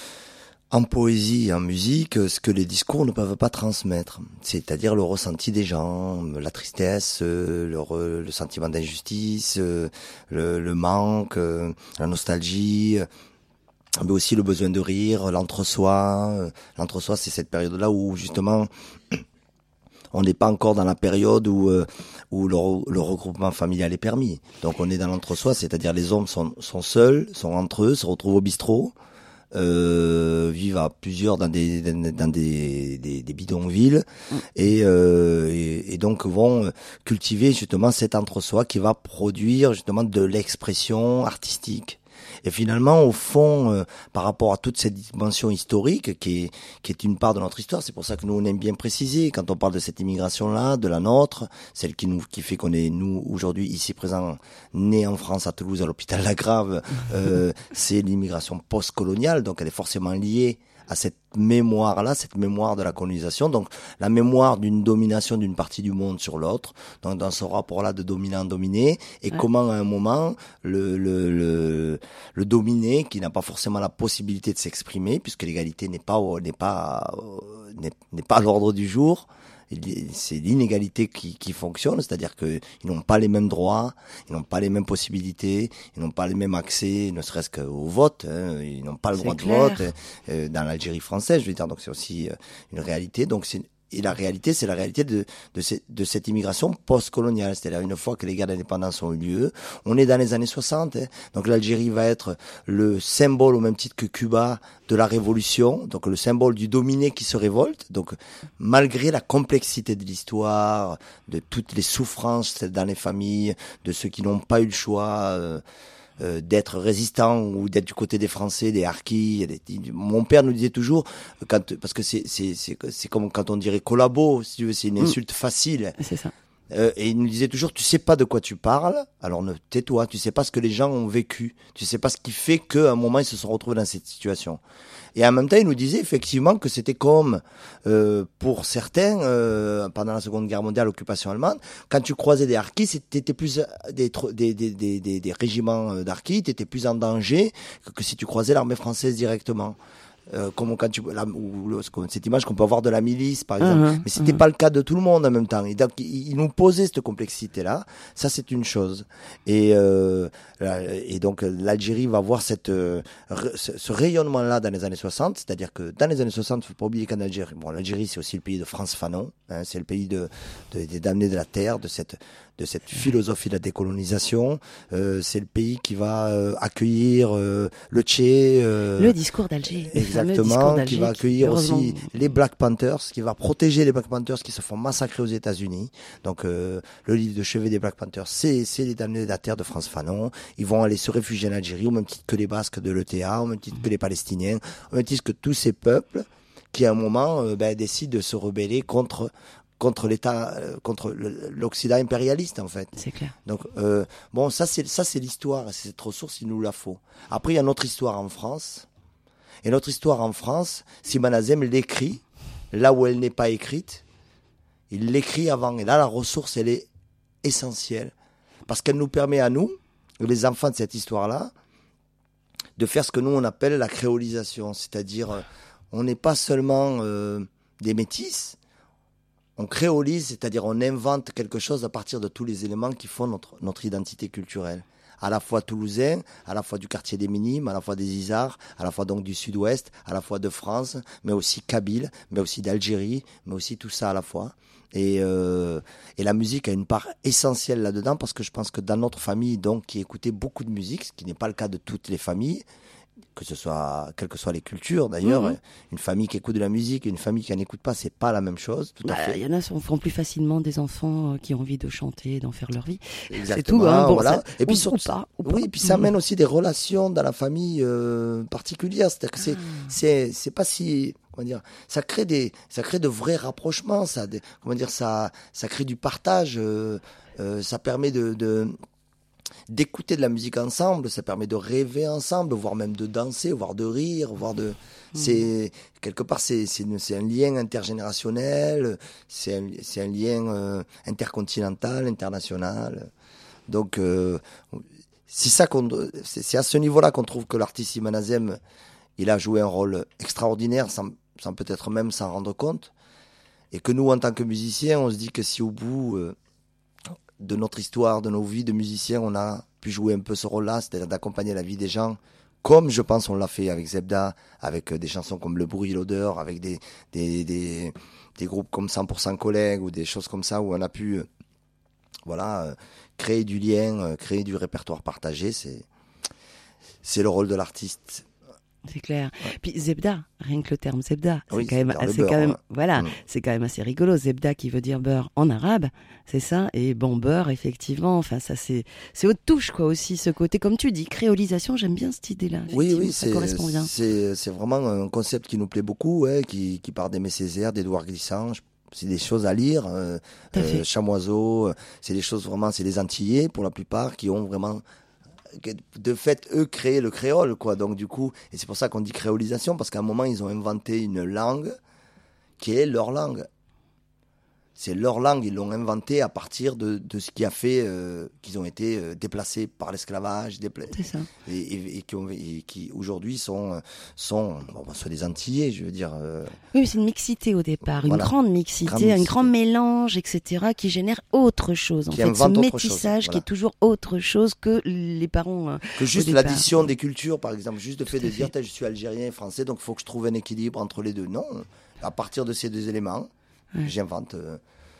en poésie et en musique ce que les discours ne peuvent pas transmettre, c'est-à-dire le ressenti des gens, la tristesse, le, re, le sentiment d'injustice, le, le manque, la nostalgie, mais aussi le besoin de rire, l'entre-soi. L'entre-soi, c'est cette période-là où justement on n'est pas encore dans la période où où le, le regroupement familial est permis. Donc on est dans l'entre-soi, c'est-à-dire les hommes sont, sont seuls, sont entre eux, se retrouvent au bistrot. Euh, vivent à plusieurs dans des dans des des, des bidonvilles mmh. et, euh, et et donc vont cultiver justement cet entre-soi qui va produire justement de l'expression artistique Et finalement, au fond, euh, par rapport à toute cette dimension historique qui est, qui est une part de notre histoire, c'est pour ça que nous, on aime bien préciser, quand on parle de cette immigration-là, de la nôtre, celle qui nous, qui fait qu'on est, nous, aujourd'hui, ici présents, nés en France, à Toulouse, à l'hôpital Lagrave, euh, c'est l'immigration post-coloniale, donc elle est forcément liée à cette mémoire-là, cette mémoire de la colonisation, donc la mémoire d'une domination d'une partie du monde sur l'autre, donc dans ce rapport-là de dominant-dominé, et ouais. comment à un moment le, le, le, le dominé, qui n'a pas forcément la possibilité de s'exprimer, puisque l'égalité n'est pas, n'est pas, n'est, n'est pas à l'ordre du jour, c'est l'inégalité qui, qui fonctionne, c'est-à-dire qu'ils n'ont pas les mêmes droits, ils n'ont pas les mêmes possibilités, ils n'ont pas les mêmes accès, ne serait-ce qu'au vote, hein, ils n'ont pas le c'est droit clair. de vote euh, dans l'Algérie française, je veux dire, donc c'est aussi euh, une réalité, donc c'est Et la réalité, c'est la réalité de, de, ces, de cette immigration post-coloniale. C'est-à-dire, une fois que les guerres d'indépendance ont eu lieu, on est dans les années soixante. Hein. Donc, l'Algérie va être le symbole, au même titre que Cuba, de la révolution. Donc, le symbole du dominé qui se révolte. Donc, malgré la complexité de l'histoire, de toutes les souffrances dans les familles, de ceux qui n'ont pas eu le choix... Euh, Euh, d'être résistant ou d'être du côté des Français, des harkis. Des... Mon père nous disait toujours, quand, parce que c'est, c'est, c'est, c'est comme quand on dirait collabo, si tu veux, c'est une insulte mmh. facile. C'est ça. Euh, et il nous disait toujours, tu sais pas de quoi tu parles, alors ne tais-toi, tu sais pas ce que les gens ont vécu, tu sais pas ce qui fait qu'à un moment ils se sont retrouvés dans cette situation. Et en même temps, il nous disait effectivement que c'était comme, euh, pour certains, euh, pendant la Seconde Guerre mondiale, l'occupation allemande, quand tu croisais des harkis, c'était plus des, des, des, des, des, des régiments d'harkis, t'étais plus en danger que, que si tu croisais l'armée française directement. Euh, comme quand tu la, ou, ou, cette image qu'on peut avoir de la milice par exemple, uh-huh, mais c'était uh-huh. pas le cas de tout le monde en même temps. Et donc il, il nous posait cette complexité là. Ça c'est une chose. Et euh, et donc l'Algérie va voir cette euh, ce, ce rayonnement là dans les années soixante, c'est-à-dire que dans les années soixante, faut pas oublier qu'en Algérie, bon l'Algérie c'est aussi le pays de Frantz Fanon, hein, c'est le pays de, de des damnés de la terre, de cette de cette philosophie de la décolonisation. Euh, c'est le pays qui va euh, accueillir euh, le Tché, euh, le discours d'Alger. Exactement, qui va accueillir aussi les Black Panthers, qui va protéger les Black Panthers qui se font massacrer aux États-Unis. Donc euh, le livre de chevet des Black Panthers, c'est c'est les damnés de la terre de Frantz Fanon. Ils vont aller se réfugier en Algérie au même titre que les Basques de l'E T A, au même titre que les Palestiniens, au même titre que tous ces peuples qui à un moment euh, ben, décident de se rebeller contre contre l'État, euh, contre le, l'Occident impérialiste en fait. C'est clair. Donc euh, bon, ça c'est ça c'est l'histoire, c'est cette ressource, il nous la faut. Après il y a notre histoire en France. Et notre histoire en France, Slimane Azem l'écrit là où elle n'est pas écrite. Il l'écrit avant. Et là, la ressource, elle est essentielle. Parce qu'elle nous permet à nous, les enfants de cette histoire-là, de faire ce que nous, on appelle la créolisation. C'est-à-dire, on n'est pas seulement euh, des métis, on créolise, c'est-à-dire on invente quelque chose à partir de tous les éléments qui font notre, notre identité culturelle. À la fois toulousain, à la fois du quartier des Minimes, à la fois des Isards, à la fois donc du sud-ouest, à la fois de France, mais aussi kabyle, mais aussi d'Algérie, mais aussi tout ça à la fois. Et, euh, et la musique a une part essentielle là-dedans, parce que je pense que dans notre famille, donc, qui écoutait beaucoup de musique, ce qui n'est pas le cas de toutes les familles, que ce soit, quelles que soient les cultures d'ailleurs, mmh. une famille qui écoute de la musique et une famille qui n'en écoute pas, c'est pas la même chose, tout à bah, fait. Il y en a qui font plus facilement des enfants qui ont envie de chanter, d'en faire leur vie. Exactement, c'est tout, hein, bon, voilà. Ça, et puis ou, surtout, ou pas, ou pas. Oui, et puis ça amène aussi des relations dans la famille euh, particulières, c'est-à-dire que c'est, ah. c'est, c'est pas si, comment dire, ça crée des, ça crée de vrais rapprochements, ça, des, comment dire, ça, ça crée du partage, euh, euh, ça permet de, de d'écouter de la musique ensemble, ça permet de rêver ensemble, voire même de danser, voire de rire, voire de... Mmh. C'est, quelque part, c'est, c'est, une, c'est un lien intergénérationnel, c'est un, c'est un lien euh, intercontinental, international. Donc, euh, c'est ça qu'on, c'est, c'est à ce niveau-là qu'on trouve que l'artiste Slimane Azem, il a joué un rôle extraordinaire, sans, sans peut-être même s'en rendre compte. Et que nous, en tant que musiciens, on se dit que si au bout... Euh, de notre histoire, de nos vies de musiciens, on a pu jouer un peu ce rôle-là, c'est-à-dire d'accompagner la vie des gens, comme je pense on l'a fait avec Zebda, avec des chansons comme Le Bruit et l'Odeur, avec des, des, des, des groupes comme cent pour cent Collègues, ou des choses comme ça, où on a pu euh, voilà, euh, créer du lien, euh, créer du répertoire partagé, c'est, c'est le rôle de l'artiste. C'est clair. Ouais. Puis Zebda, rien que le terme Zebda, Oui, c'est quand même, c'est c'est beurre, quand même, ouais. voilà, Mm. c'est quand même assez rigolo. Zebda qui veut dire beurre en arabe, c'est ça. Et bon, beurre, effectivement. Enfin, ça, c'est, c'est haute touche, quoi, aussi, ce côté, comme tu dis, créolisation. J'aime bien cette idée-là. Oui, Effectivement, oui, ça c'est, correspond bien. c'est, c'est vraiment un concept qui nous plaît beaucoup, ouais, qui, qui part d'Aimé Césaire, d'Édouard Glissant. C'est des choses à lire. Euh, Tout à fait. euh, Chamoiseau, c'est des choses vraiment, c'est des Antillais pour la plupart qui ont vraiment, de fait, eux créé le créole, quoi. Donc du coup, et c'est pour ça qu'on dit créolisation, parce qu'à un moment ils ont inventé une langue qui est leur langue. C'est leur langue, ils l'ont inventée à partir de, de ce qui a fait euh, qu'ils ont été euh, déplacés par l'esclavage, dépla- C'est ça. et, et, et qui, ont, et qui aujourd'hui sont, sont, bon, bah, sont des Antillais, je veux dire. Euh, Oui, c'est une mixité au départ, une Voilà. grande mixité, Grande un mixité. grand mélange, et cetera, qui génère autre chose. En Qui fait, ce invente autre chose, métissage qui voilà. est toujours autre chose que les parents. euh, que juste au départ. l'addition des cultures, par exemple, juste le fait à de fait. dire, Tain, je suis algérien et français, donc il faut que je trouve un équilibre entre les deux. Non, à partir de ces deux éléments, Ouais. j'invente euh,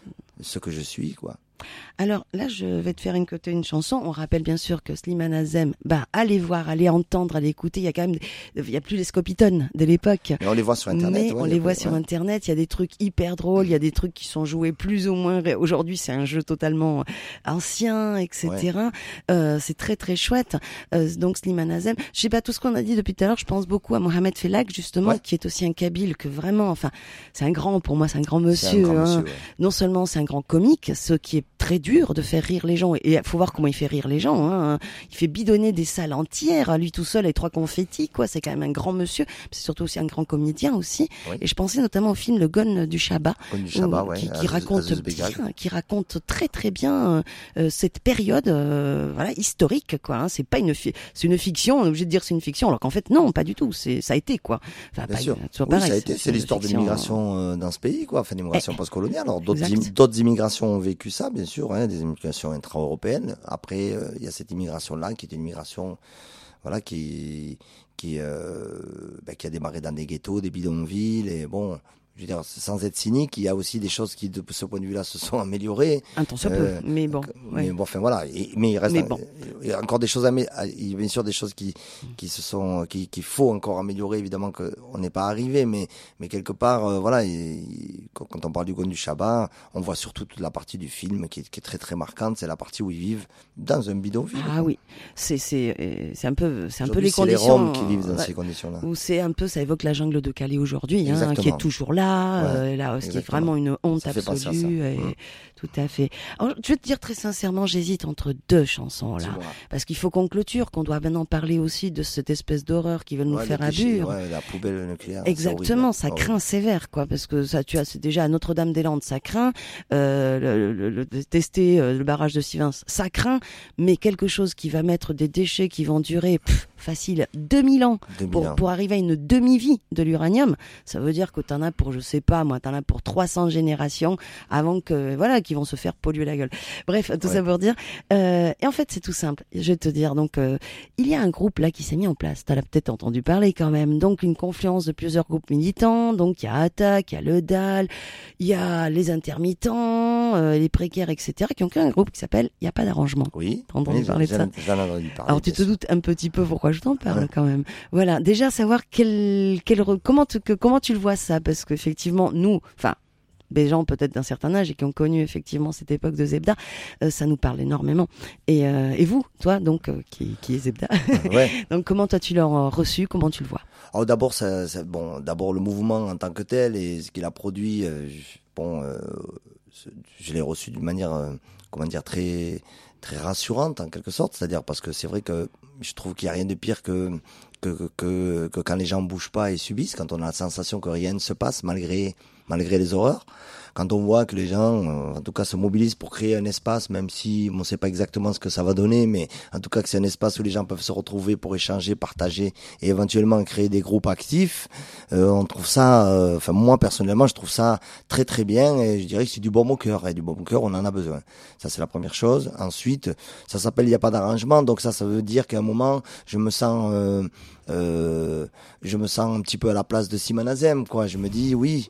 ce que je suis, quoi. Alors là, je vais te faire écouter une chanson. On rappelle bien sûr que Slimane Azem, bah, allez voir, allez entendre, allez écouter. Il y a quand même, il y a plus les scopitones de l'époque. Mais on les voit sur Internet. Mais ouais, on il y a les pas- voit sur ouais. Internet. Il y a des trucs hyper drôles. Il y a des trucs qui sont joués plus ou moins. ré- Aujourd'hui, c'est un jeu totalement ancien, et cetera. Euh, c'est très très chouette. Euh, donc Slimane Azem. Je sais pas tout ce qu'on a dit depuis tout à l'heure. Je pense beaucoup à Mohamed Felak justement, Ouais. qui est aussi un Kabyle que vraiment. Enfin, c'est un grand pour moi. C'est un grand C'est un monsieur. grand hein. monsieur, ouais. Non seulement c'est un grand comique, ce qui est très dur de faire rire les gens, et il faut voir comment il fait rire les gens, hein. Il fait bidonner des salles entières à lui tout seul avec trois confettis, quoi. C'est quand même un grand monsieur, c'est surtout aussi un grand comédien aussi. Oui. Et je pensais notamment au film Le Gon du Chabat, Comme du Chabat, où- ouais. qui, qui Aziz- raconte Aziz Begal. bien, qui raconte très très bien euh, euh, cette période, euh, voilà, historique, quoi. Hein. C'est pas une, fi- c'est une fiction. On est obligé de dire que c'est une fiction, alors qu'en fait non, pas du tout. C'est, ça a été quoi. Enfin, Bien pas, sûr. toujours Oui, pareil, ça a été, une c'est l'histoire de fiction, l'immigration euh, dans ce pays, quoi. Enfin, l'immigration Eh, postcoloniale. Alors, d'autres, exact. im- d'autres immigrations ont vécu ça, bien sûr, hein, des immigrations intra-européennes. Après, euh, il y a cette immigration-là qui est une immigration, voilà, qui, qui, euh, ben, qui a démarré dans des ghettos, des bidonvilles, et bon, je veux dire, sans être cynique, il y a aussi des choses qui, de ce point de vue-là, se sont améliorées. Un temps soit Euh, peu, mais bon. Mais ouais. bon, enfin voilà. Et- mais il reste, Mais un- bon. il y a encore des choses à, amé- à- il y a bien sûr des choses qui, qui se sont, qui, qu'il faut encore améliorer. Évidemment qu'on n'est pas arrivé, mais, mais quelque part, euh, voilà. il- quand, quand on parle du Gon du Chabat, on voit surtout toute la partie du film qui est, qui est très très marquante. C'est la partie où ils vivent dans un bidonville. Ah oui, c'est c'est euh, c'est un peu c'est un peu Aujourd'hui, les c'est les conditions Roms qui vivent dans ouais, ces conditions-là. où c'est un peu ça évoque la jungle de Calais aujourd'hui, hein, qui Exactement. est toujours là, Ouais, euh, là, ce qui est exactement. vraiment une honte Ça fait penser à absolue. ça. Et, Mm. Tout à fait. Alors, je vais te dire très sincèrement, j'hésite entre deux chansons là, Tu vois. parce qu'il faut qu'on clôture, qu'on doit maintenant parler aussi de cette espèce d'horreur qui veut nous Ouais, faire le cliché, abur. ouais, la poubelle nucléaire. c'est Exactement, horrible. ça Horrible. craint sévère, quoi, parce que ça, tu as, c'est déjà à Notre-Dame-des-Landes, ça craint, euh, le, le, le- de tester euh, le barrage de Sivins, ça craint, mais quelque chose qui va mettre des déchets qui vont durer, pff, facile, deux mille ans, deux mille pour, ans. pour arriver à une demi-vie de l'uranium, ça veut dire que t'en as pour, je sais pas, moi, t'en as pour trois cents générations avant que, voilà, qui vont se faire polluer la gueule. Bref, tout Ouais. ça pour dire, euh, et en fait, c'est tout simple, je vais te dire, donc, euh, il y a un groupe là qui s'est mis en place, t'as peut-être entendu parler quand même, donc une confluence de plusieurs groupes militants, donc il y a Attaque, il y a le D A L, il y a les intermittents, euh, les précaires, et cetera, qui ont créé un groupe qui s'appelle Il n'y a pas d'arrangement. Oui. T'as entendu Oui, parler de j'en- ça J'en ai entendu parler. Alors tu bien te sûr. doutes un petit peu pourquoi je t'en parle Ouais. quand même. Voilà, déjà savoir quel, quel re- comment tu, que, comment tu le vois ça, parce qu'effectivement nous, enfin des gens peut-être d'un certain âge et qui ont connu effectivement cette époque de Zebda, euh, ça nous parle énormément. Et, euh, et vous, toi donc euh, qui, qui est Zebda, Ouais. donc comment toi tu l'as euh, reçu, comment tu le vois? Alors d'abord, ça, ça- bon, d'abord le mouvement en tant que tel et ce qu'il a produit, euh, je- bon, euh, ce- je l'ai reçu d'une manière, euh, comment dire, très, très rassurante en quelque sorte. C'est-à-dire parce que c'est vrai que je trouve qu'il n'y a rien de pire que que, que que que quand les gens bougent pas et subissent, quand on a la sensation que rien ne se passe malgré malgré les horreurs. Quand on voit que les gens, euh, en tout cas, se mobilisent pour créer un espace, même si on ne sait pas exactement ce que ça va donner, mais en tout cas que c'est un espace où les gens peuvent se retrouver pour échanger, partager et éventuellement créer des groupes actifs, euh, on trouve ça, euh, enfin moi personnellement, je trouve ça très très bien et je dirais que c'est du baume au cœur. Et du baume au cœur, on en a besoin. Ça, c'est la première chose. Ensuite, ça s'appelle Il n'y a pas d'arrangement, donc ça, ça veut dire qu'à un moment, je me sens... Euh, euh, je me sens un petit peu à la place de Slimane Azem, quoi. Je me dis, oui...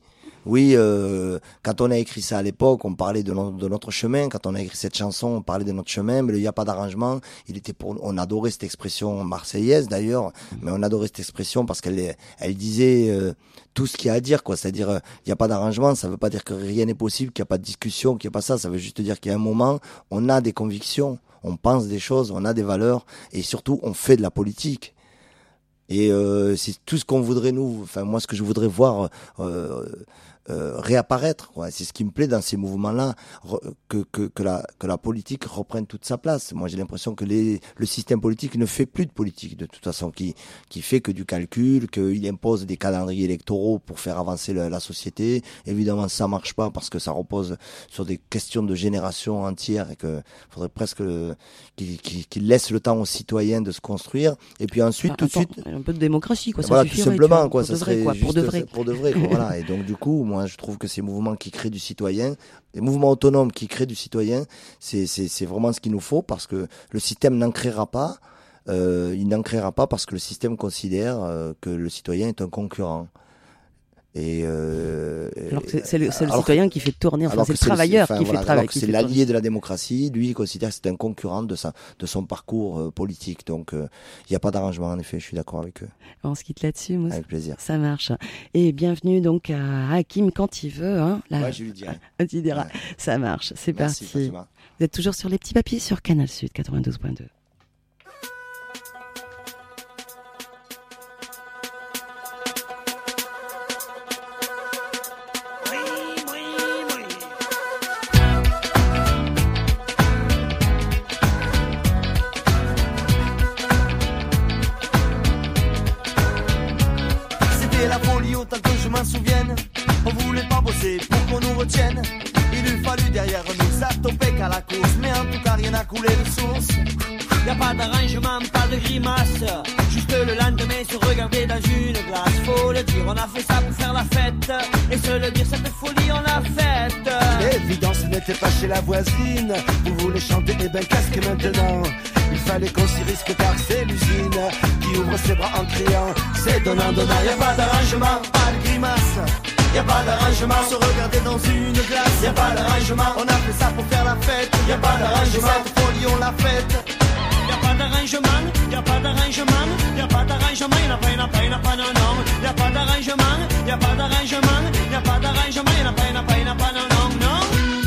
Oui, euh, quand on a écrit ça à l'époque, on parlait de, no- de notre chemin. Quand on a écrit cette chanson, on parlait de notre chemin. Mais il n'y a pas d'arrangement. Il était pour, on adorait cette expression marseillaise d'ailleurs, mais on adorait cette expression parce qu'elle, est- elle disait euh, tout ce qu'il y a à dire, quoi. C'est-à-dire, euh, il n'y a pas d'arrangement. Ça veut pas dire que rien n'est possible, qu'il n'y a pas de discussion, qu'il n'y a pas ça. Ça veut juste dire qu'il y a un moment, on a des convictions, on pense des choses, on a des valeurs, et surtout, on fait de la politique. Et euh, c'est tout ce qu'on voudrait nous, enfin moi ce que je voudrais voir euh, euh, réapparaître, quoi. C'est ce qui me plaît dans ces mouvements-là, re, que, que, que, la, que la politique reprenne toute sa place. Moi j'ai l'impression que les, le système politique ne fait plus de politique de toute façon, qui, qui fait que du calcul, qu'il impose des calendriers électoraux pour faire avancer la, la société. Évidemment ça marche pas parce que ça repose sur des questions de génération entière et que faudrait presque qu'il, qu'il, qu'il laisse le temps aux citoyens de se construire. Et puis ensuite Enfin, tout attends, de suite... un peu de démocratie, quoi. Voilà, ça tout suffirait, simplement, tu vois, quoi. pour Ça de vrai, serait quoi, juste pour de vrai. pour de vrai, quoi. Voilà. Et donc, du coup, moi, je trouve que ces mouvements qui créent du citoyen, les mouvements autonomes qui créent du citoyen, c'est, c'est, c'est vraiment ce qu'il nous faut parce que le système n'en créera pas, euh, il n'en créera pas parce que le système considère euh, que le citoyen est un concurrent. Et euh, Alors que c'est, c'est le, c'est le alors- citoyen qui fait tourner, enfin, alors c'est que le travailleur enfin, qui voilà, fait le travail. alors que qui c'est fait l'allié tourner. de la démocratie, lui, il considère que c'est un concurrent de sa, de son parcours euh, politique. Donc, il euh, n'y a pas d'arrangement, en effet, je suis d'accord avec eux. On se quitte là-dessus, Mousse. Avec plaisir. Ça marche. Et bienvenue donc à Hakim quand il veut. Hein, là. Ouais, je lui dirai. Tu diras. Ouais. Ça marche. C'est Merci, parti. Fatima. Vous êtes toujours sur les petits papiers sur Canal Sud quatre-vingt-douze point deux. C'était la folie autant que je m'en souvienne. On voulait pas bosser pour qu'on nous retienne. Il eût fallu derrière nous s'attoper qu'à la course. Mais en tout cas rien n'a coulé de source. Y a pas d'arrangement, pas de grimace. Juste le lendemain se regarder dans une glace. Faut le dire, on a fait ça pour faire la fête. Et se le dire, cette folie on l'a faite. L'évidence n'était pas chez la voisine. Vous voulez chanter, eh ben casque maintenant. Il fallait qu'on s'y risque car c'est l'usine qui ouvre ses bras en criant. C'est donnant, donnant. Y a pas d'arrangement, pas de grimace. Y a pas d'arrangement, se regarder dans une glace. Y a pas d'arrangement, on a fait ça pour faire la fête. Y a pas d'arrangement, cette folie on l'a faite. Y'a pas d'arrangement, y'a pas d'arrangement, y'a pas d'arrangement, y'en a pas, y'en a pas, y'en a pas, non, non. Y'a pas d'arrangement, y'a pas d'arrangement, y'a pas d'arrangement, y'en a pas, y'en a pas, y'en a pas, non, non, non.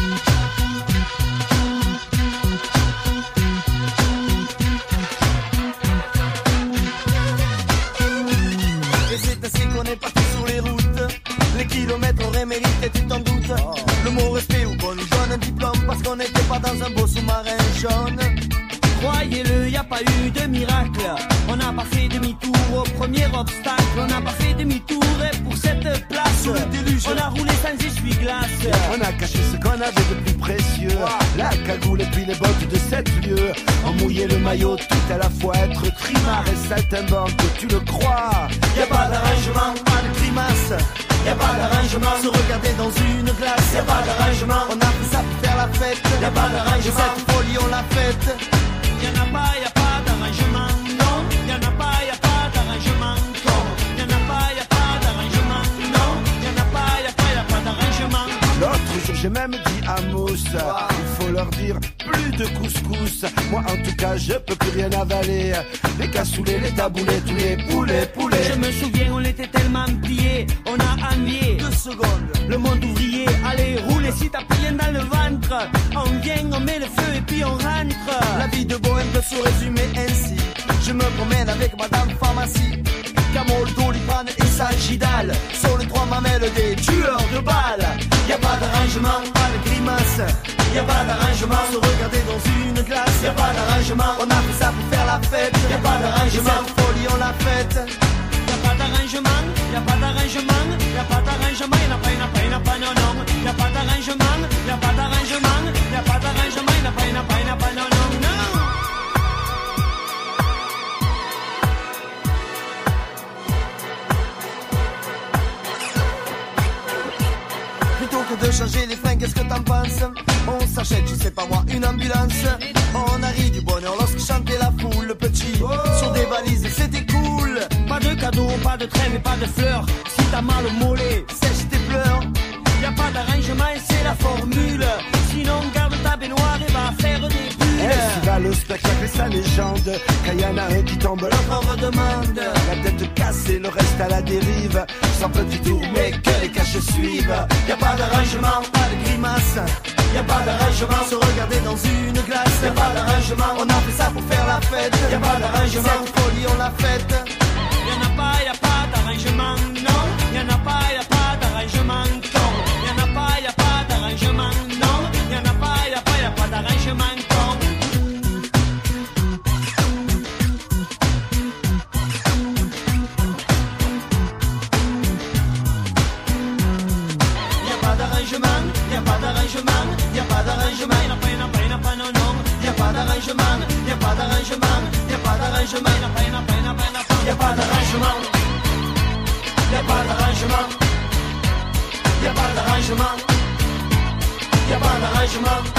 Et c'est ainsi qu'on est parti sur les routes. Les kilomètres auraient mérité, tu t'en doutes. Le mot respect ou qu'on nous donne un diplôme parce qu'on n'était pas dans un beau sous-marin jaune. Croyez-le, y a pas eu de miracle. On n'a pas fait demi-tour au premier obstacle. On n'a pas fait demi-tour et pour cette place, Sous le déluge. on a roulé sans essuie-glace. On a caché ce qu'on avait de plus précieux. La cagoule et puis les bottes de sept lieues. On mouillait le maillot tout à la fois. Être trimard et saltimbanque, tu le crois. Y a pas d'arrangement, pas de grimace. Y a pas d'arrangement, se regarder dans une glace. Y a pas d'arrangement, on a fait ça pour faire la fête. Y a pas d'arrangement, cette folie on l'a faite. Y'en a pas, y a pas d'arrangement, non. Y'en a pas, y a pas d'arrangement, non. Y'en a pas, y a pas d'arrangement, non. Y'en a pas, y a pas, y a pas d'arrangement. L'autre jour j'ai même dit à Mousse, il faut leur dire plus de couscous. Moi en tout cas je peux plus rien avaler. Les cassoulets, les taboulets, tous les poulets, poulets. Je me souviens, on était tellement pliés, on a envié Deux secondes. le monde ouvrier. Allez, roulez si t'as plus rien dans le ventre. On vient, on met le feu et puis on rentre. La vie de bohème peut se résumer ainsi. Je me promène avec madame pharmacie. Camol, Doliprane et Sagidal. Sur les trois mamelles des tueurs de balles. Y a pas d'arrangement, pas de grimace. Y a pas d'arrangement, se regarder dans une glace. Y a pas d'arrangement, on a fait ça pour faire la fête. Y a pas d'arrangement, cette folie on l'a faite. Y'a pas d'arrangement, y'a pas d'arrangement, y'a pas d'arrangement, y'en a pas, y'en a pas, y'en a pas, non, non. Y'a pas d'arrangement, y'a pas d'arrangement, y'a pas d'arrangement, y'en a pas, y'en a pas, y'en a pas, non, non, non. Plutôt que de changer les fringues, qu'est-ce que t'en penses? On s'achète, je sais pas moi, une ambulance. On a ri du bonheur lorsque chantait la foule. Le petit, sur des valises, c'était cool. Pas de cadeaux, pas de trêve et pas de fleurs. Si t'as mal au mollet, Sèche tes pleurs, d'arrangement et c'est la formule. Sinon garde ta baignoire et va faire des bulles. Eh, si va le spectacle et sa légende, quand y en a un qui tombe, l'autre redemande. La tête cassée, le reste à la dérive, sans petit tour mais que les caches suivent. Y a pas d'arrangement, pas de grimace. Y a pas d'arrangement, se regarder dans une glace. Y a pas d'arrangement, on a fait ça pour faire la fête. Y a pas d'arrangement, cette folie on l'a faite. Y'en a pas, y a pas d'arrangement, non. Y'en a pas, y a pas d'arrangement, con. Y'en a pas, y a pas d'arrangement, non. Y'en a pas, y a pas, y a pas d'arrangement, con. Y a pas d'arrangement, y a pas d'arrangement, y a pas d'arrangement, y a pas, y a pas, y a pas, non, non. Y a pas d'arrangement, y a pas d'arrangement, y a pas d'arrangement, y a pas, y a pas, y a pas, y a pas. Y a pas d'arrangement, y a pas d'arrangement, y a pas d'arrangement, y a pas d'arrangement.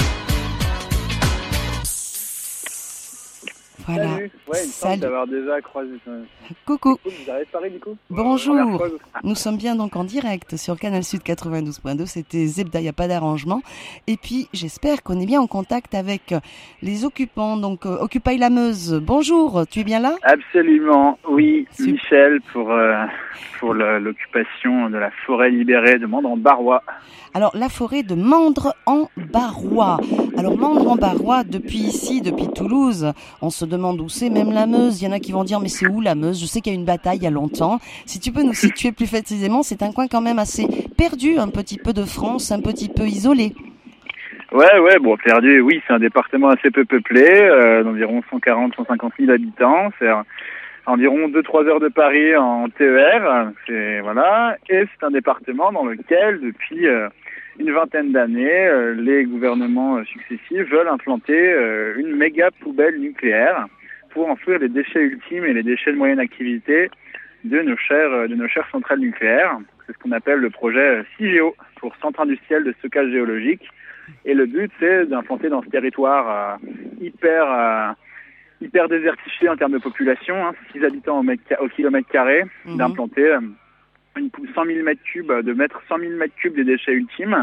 Voilà. Salut. Ouais, il me semble d'avoir déjà croisé. Coucou. Vous avez Paris du coup? Bonjour. Nous sommes bien donc en direct sur Canal Sud quatre-vingt-douze point deux. C'était Zebda, y a pas d'arrangement. Et puis j'espère qu'on est bien en contact avec les occupants. Donc euh, Occupy la Meuse. Bonjour. Tu es bien là? Absolument. Oui, Super. Michel pour euh, pour le, l'occupation de la forêt libérée de Mandres-en-Barrois. Alors, la forêt de Mandres-en-Barrois. Alors, Mandres-en-Barrois, depuis ici, depuis Toulouse, on se demande où c'est, même la Meuse. Il y en a qui vont dire, mais c'est où la Meuse? Je sais qu'il y a eu une bataille il y a longtemps. Si tu peux nous situer plus précisément, c'est un coin quand même assez perdu, un petit peu de France, un petit peu isolé. Ouais, ouais, bon, perdu, oui, c'est un département assez peu peuplé, euh, d'environ cent quarante à cent cinquante mille habitants. C'est un... environ deux à trois heures de Paris en T E R, c'est, voilà, et c'est un département dans lequel, depuis euh, une vingtaine d'années, euh, les gouvernements euh, successifs veulent implanter euh, une méga poubelle nucléaire pour enfouir les déchets ultimes et les déchets de moyenne activité de nos chères, de nos chères centrales nucléaires. C'est ce qu'on appelle le projet CIGEO, pour Centre industriel de stockage géologique, et le but c'est d'implanter dans ce territoire euh, hyper... Euh, hyper désertifié en termes de population, hein, six habitants au, mètre, au kilomètre carré, mmh. d'implanter euh, une, cent mille mètres cubes, de mettre cent mille mètres cubes des déchets ultimes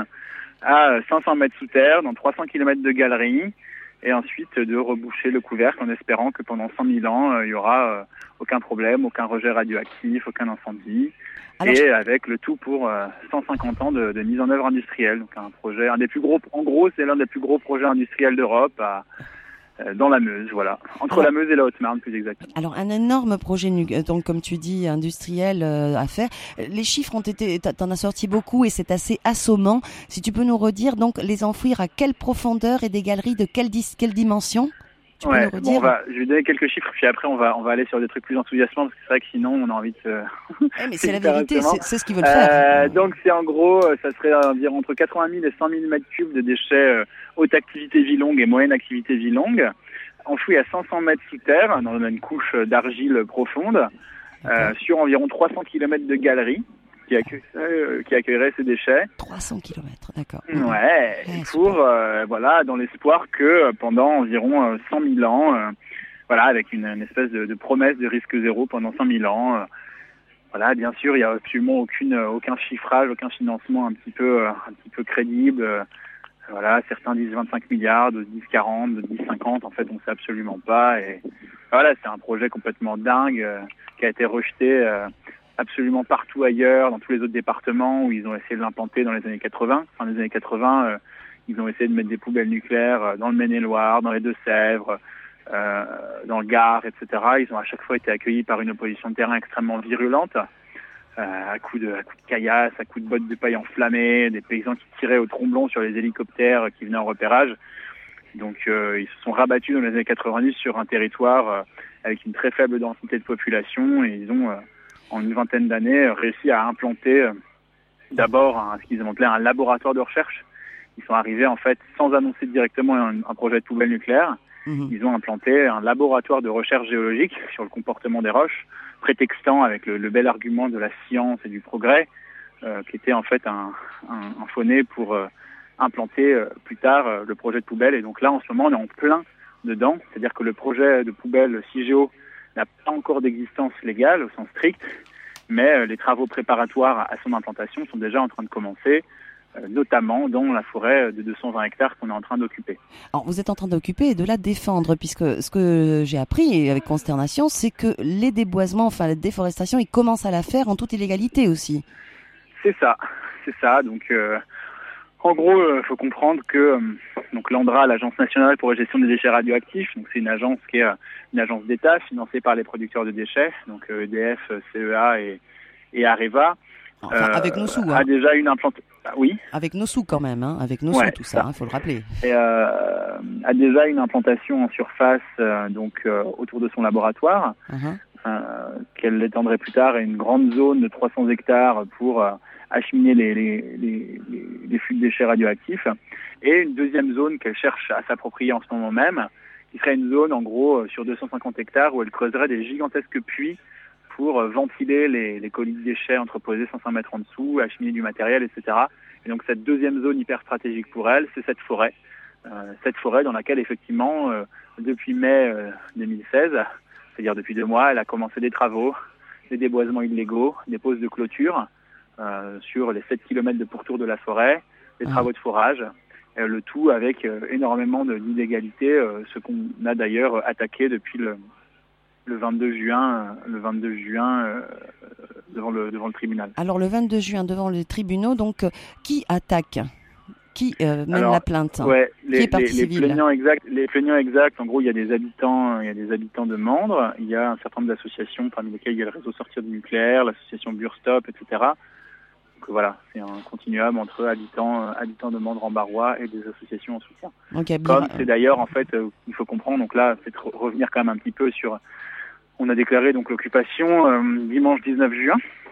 à cinq cents mètres sous terre, dans trois cents kilomètres de galeries, et ensuite de reboucher le couvercle en espérant que pendant cent mille ans, il euh, y aura euh, aucun problème, aucun rejet radioactif, aucun incendie, alors, et je... avec le tout pour euh, cent cinquante ans de, de mise en œuvre industrielle. Donc un projet, un des plus gros, en gros, c'est l'un des plus gros projets industriels d'Europe à dans la Meuse, voilà. Entre alors, la Meuse et la Haute-Marne, plus exactement. Alors, un énorme projet, donc, comme tu dis, industriel euh, à faire. Les chiffres ont été, t'en as sorti beaucoup et c'est assez assommant. Si tu peux nous redire, donc, les enfouir à quelle profondeur et des galeries de quelle, dis- quelle dimension? Tu ouais, peux nous redire? Bon, on va, je vais donner quelques chiffres, puis après, on va, on va aller sur des trucs plus enthousiasmants, parce que c'est vrai que sinon, on a envie de se... Ouais, mais c'est la vérité, c'est, c'est ce qu'ils veulent euh, faire. Donc, c'est en gros, ça serait environ entre quatre-vingt mille et cent mille mètres cubes de déchets euh, haute activité vie longue et moyenne activité vie longue, enfouis à cinq cents mètres sous terre, dans une couche d'argile profonde, euh, sur environ trois cents kilomètres de galeries qui, accueille, euh, qui accueilleraient ces déchets. trois cents kilomètres, d'accord. Ouais, ouais pour, euh, voilà, dans l'espoir que pendant environ euh, cent mille ans, euh, voilà, avec une, une espèce de, de promesse de risque zéro pendant cent mille ans, euh, voilà, bien sûr, il n'y a absolument aucune, aucun chiffrage, aucun financement un petit peu, un petit peu crédible. Euh, Voilà, certains disent vingt-cinq milliards, d'autres disent quarante, d'autres disent cinquante. En fait, on ne sait absolument pas. Et voilà, c'est un projet complètement dingue euh, qui a été rejeté euh, absolument partout ailleurs, dans tous les autres départements où ils ont essayé de l'implanter dans les années quatre-vingts. Fin des années quatre-vingts, euh, ils ont essayé de mettre des poubelles nucléaires euh, dans le Maine-et-Loire, dans les Deux-Sèvres, euh, dans le Gard, et cetera. Ils ont à chaque fois été accueillis par une opposition de terrain extrêmement virulente. Euh, à coups de, à coups de caillasse, à coups de bottes de paille enflammées, des paysans qui tiraient au tromblon sur les hélicoptères qui venaient en repérage. Donc euh, ils se sont rabattus dans les années quatre-vingt-dix sur un territoire euh, avec une très faible densité de population, et ils ont, euh, en une vingtaine d'années, réussi à implanter euh, d'abord un, ce qu'ils ont appelé un laboratoire de recherche. Ils sont arrivés en fait sans annoncer directement un, un projet de poubelle nucléaire. Mmh. Ils ont implanté un laboratoire de recherche géologique sur le comportement des roches, prétextant avec le, le bel argument de la science et du progrès, euh, qui était en fait un, un, un faux-nez pour euh, implanter euh, plus tard euh, le projet de poubelle. Et donc là, en ce moment, on est en plein dedans, c'est-à-dire que le projet de poubelle CIGEO n'a pas encore d'existence légale au sens strict, mais euh, les travaux préparatoires à, à son implantation sont déjà en train de commencer. notamment dans la forêt de deux cent vingt hectares qu'on est en train d'occuper. Alors, vous êtes en train d'occuper et de la défendre, puisque ce que j'ai appris avec consternation, c'est que les déboisements, enfin la déforestation, ils commencent à la faire en toute illégalité aussi. C'est ça, c'est ça. Donc, euh, en gros, il euh, faut comprendre que euh, donc l'ANDRA, l'Agence nationale pour la gestion des déchets radioactifs, donc c'est une agence qui est euh, une agence d'État financée par les producteurs de déchets, donc euh, E D F, C E A et, et Areva. Enfin, euh, avec nos sous, hein. A déjà une implantation. Oui. Avec nos sous quand même, hein. Avec nos ouais, sous tout ça, il hein, faut le rappeler. Et euh, a déjà une implantation en surface, euh, donc euh, autour de son laboratoire, uh-huh. euh, qu'elle étendrait plus tard à une grande zone de trois cents hectares pour euh, acheminer les, les, les, les, les flux de déchets radioactifs, et une deuxième zone qu'elle cherche à s'approprier en ce moment même, qui serait une zone en gros sur deux cent cinquante hectares où elle creuserait des gigantesques puits pour ventiler les, les colis de déchets entreposés cinq cents mètres en dessous, acheminer du matériel, et cetera. Et donc cette deuxième zone hyper stratégique pour elle, c'est cette forêt. Euh, cette forêt dans laquelle effectivement, euh, depuis mai euh, deux mille seize, c'est-à-dire depuis deux mois, elle a commencé des travaux, des déboisements illégaux, des poses de clôture euh, sur les sept kilomètres de pourtour de la forêt, des ah. travaux de forage, euh, le tout avec euh, énormément de, d'illégalité, euh, ce qu'on a d'ailleurs attaqué depuis le le vingt-deux juin, le vingt-deux juin euh, devant le devant le tribunal. Alors le vingt-deux juin devant le tribunal, donc euh, qui attaque, qui euh, mène Alors, la plainte, ouais, les, qui est partie les, les civile. plaignants exacts, les plaignants exacts, en gros, il y a des habitants, il y a des habitants de Mandres, il y a un certain nombre d'associations parmi lesquelles il y a le réseau Sortir du nucléaire, l'association Burstop, et cetera. Donc voilà, c'est un continuum entre habitants, euh, habitants de Mandres en Barrois et des associations en soutien. Okay, Comme bien. c'est d'ailleurs en fait, euh, il faut comprendre. Donc là, c'est de revenir quand même un petit peu sur. On a déclaré donc l'occupation euh, dimanche dix-neuf juin.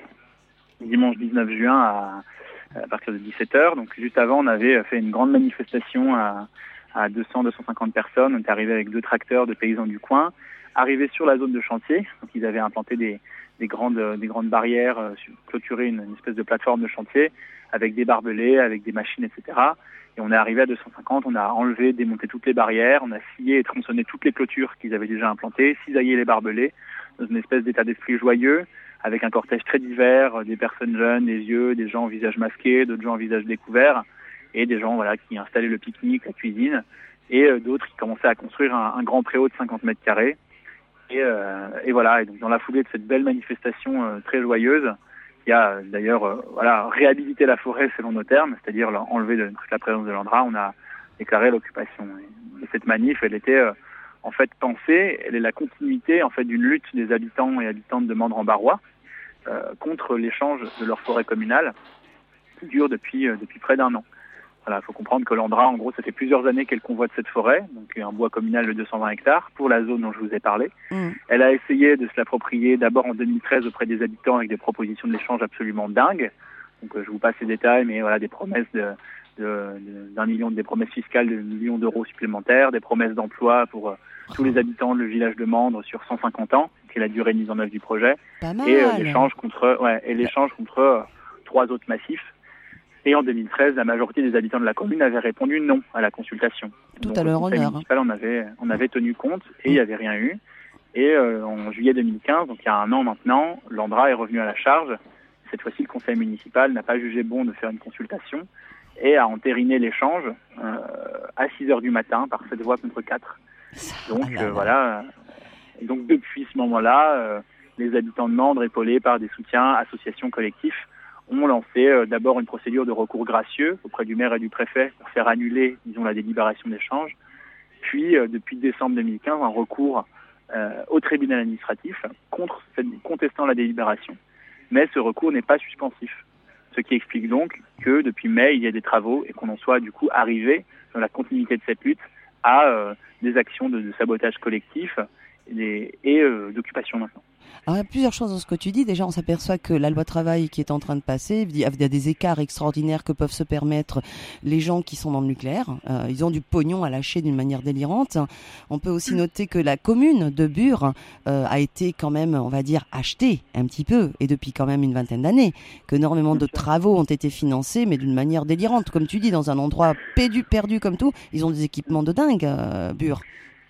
Dimanche dix-neuf juin à, à partir de dix-sept heures. Donc juste avant, on avait fait une grande manifestation à, à deux cents à deux cent cinquante personnes. On est arrivé avec deux tracteurs de paysans du coin. Arrivé sur la zone de chantier, donc ils avaient implanté des, des grandes des grandes barrières, euh, clôturé une, une espèce de plateforme de chantier avec des barbelés, avec des machines, et cetera. Et on est arrivé à deux cent cinquante, on a enlevé, démonté toutes les barrières, on a scié et tronçonné toutes les clôtures qu'ils avaient déjà implantées, cisaillé les barbelés, dans une espèce d'état d'esprit joyeux, avec un cortège très divers, des personnes jeunes, des vieux, des gens au visage masqué, d'autres gens au visage découvert, et des gens voilà qui installaient le pique-nique, la cuisine, et euh, d'autres qui commençaient à construire un, un grand préau de cinquante mètres carrés. Et, euh, et voilà, et donc dans la foulée de cette belle manifestation euh, très joyeuse, qui a d'ailleurs euh, voilà, réhabilité la forêt selon nos termes, c'est-à-dire enlevé de, la présence de l'ANDRA, on a déclaré l'occupation. Et, et cette manif, elle était euh, en fait pensée, elle est la continuité en fait d'une lutte des habitants et habitantes de Mandres en Barrois euh, contre l'échange de leur forêt communale qui dure depuis, euh, depuis près d'un an. Voilà, il faut comprendre que l'ANDRA, en gros, ça fait plusieurs années qu'elle convoite cette forêt, donc un bois communal de deux cent vingt hectares, pour la zone dont je vous ai parlé. Mmh. Elle a essayé de se l'approprier d'abord en deux mille treize auprès des habitants avec des propositions de l'échange absolument dingues. Donc, euh, je vous passe les détails, mais voilà, des promesses de, de, de, d'un million, des promesses fiscales de millions d'euros supplémentaires, des promesses d'emploi pour euh, tous les habitants du village de Mandres sur cent cinquante ans, qui est la durée de mise en œuvre du projet. Pas mal. Et euh, l'échange contre, ouais, et l'échange contre euh, trois autres massifs. Et en deux mille treize, la majorité des habitants de la commune avaient répondu non à la consultation. Tout Donc, à leur honneur. Municipal, on avait, on avait tenu compte et il n'y avait rien eu. Et euh, en juillet deux mille quinze, donc il y a un an maintenant, l'ANDRA est revenu à la charge. Cette fois-ci, le conseil municipal n'a pas jugé bon de faire une consultation et a entériné l'échange euh, à six heures du matin par sept voix contre quatre. Donc ah là là. Euh, voilà. Et donc depuis ce moment-là, euh, les habitants de Mandres, épaulés par des soutiens, associations, collectifs, ont lancé euh, d'abord une procédure de recours gracieux auprès du maire et du préfet pour faire annuler, disons, la délibération d'échange. Puis, euh, depuis décembre deux mille quinze, un recours euh, au tribunal administratif contre cette, contestant la délibération. Mais ce recours n'est pas suspensif. Ce qui explique donc que depuis mai, il y a des travaux et qu'on en soit du coup arrivé, dans la continuité de cette lutte, à euh, des actions de, de sabotage collectif et, des, et euh, d'occupation maintenant. Alors, il y a plusieurs choses dans ce que tu dis. Déjà, on s'aperçoit que la loi travail qui est en train de passer, il y a des écarts extraordinaires que peuvent se permettre les gens qui sont dans le nucléaire. Euh, ils ont du pognon à lâcher d'une manière délirante. On peut aussi noter que la commune de Bure euh, a été quand même, on va dire, achetée un petit peu, et depuis quand même une vingtaine d'années, qu'énormément de travaux ont été financés, mais d'une manière délirante. Comme tu dis, dans un endroit perdu, perdu comme tout, ils ont des équipements de dingue, euh, Bure.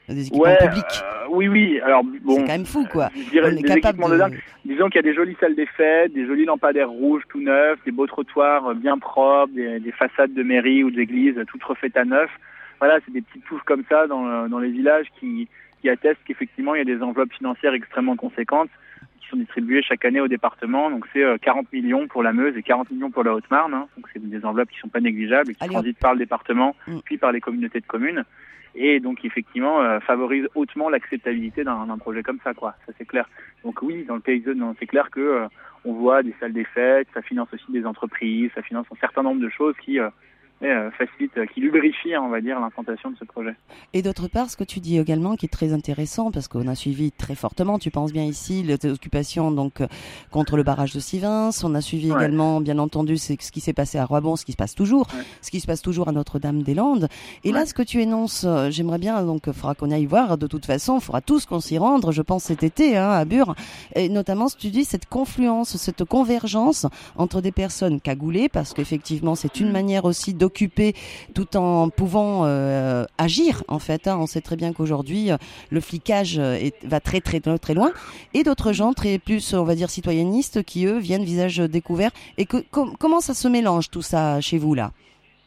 des équipements ouais, publics. Euh, oui, oui. Alors bon, c'est quand même fou, quoi. Je dirais On est des capable équipements de... de dingue. Disons qu'il y a des jolies salles des fêtes, des jolis lampadaires rouges tout neufs, des beaux trottoirs bien propres, des, des façades de mairie ou d'église toutes refaites à neuf. Voilà, c'est des petites touches comme ça dans, dans les villages qui, qui attestent qu'effectivement il y a des enveloppes financières extrêmement conséquentes qui sont distribuées chaque année au département. Donc c'est euh, quarante millions pour la Meuse et quarante millions pour la Haute-Marne. Hein. Donc c'est des enveloppes qui sont pas négligeables et qui Allez, transitent par le département mmh. puis par les communautés de communes. Et donc effectivement euh, favorise hautement l'acceptabilité d'un, d'un projet comme ça, quoi. Ça c'est clair. Donc oui, dans le P S E, non, c'est clair que euh, on voit des salles des fêtes, ça finance aussi des entreprises, ça finance un certain nombre de choses qui euh, Et, euh, facilite, qui lubrifie, on va dire, l'implantation de ce projet. Et d'autre part, ce que tu dis également, qui est très intéressant, parce qu'on a suivi très fortement, tu penses bien ici, les occupations donc euh, contre le barrage de Sivins. On a suivi ouais. également, bien entendu, c'est ce qui s'est passé à Roibon, ce qui se passe toujours, ouais. ce qui se passe toujours à Notre-Dame-des-Landes. Et ouais. là, ce que tu énonces, euh, j'aimerais bien, donc, il faudra qu'on aille voir. De toute façon, il faudra tous qu'on s'y rende, je pense, cet été, hein, à Bure. Et notamment, ce que tu dis, cette confluence, cette convergence entre des personnes cagoulées, parce qu'effectivement, c'est une manière aussi de d'occuper tout en pouvant euh, agir en fait. Hein. On sait très bien qu'aujourd'hui euh, le flicage est, va très très très loin, et d'autres gens très plus on va dire citoyennistes qui eux viennent visage découvert. Et que com- comment ça se mélange tout ça chez vous là?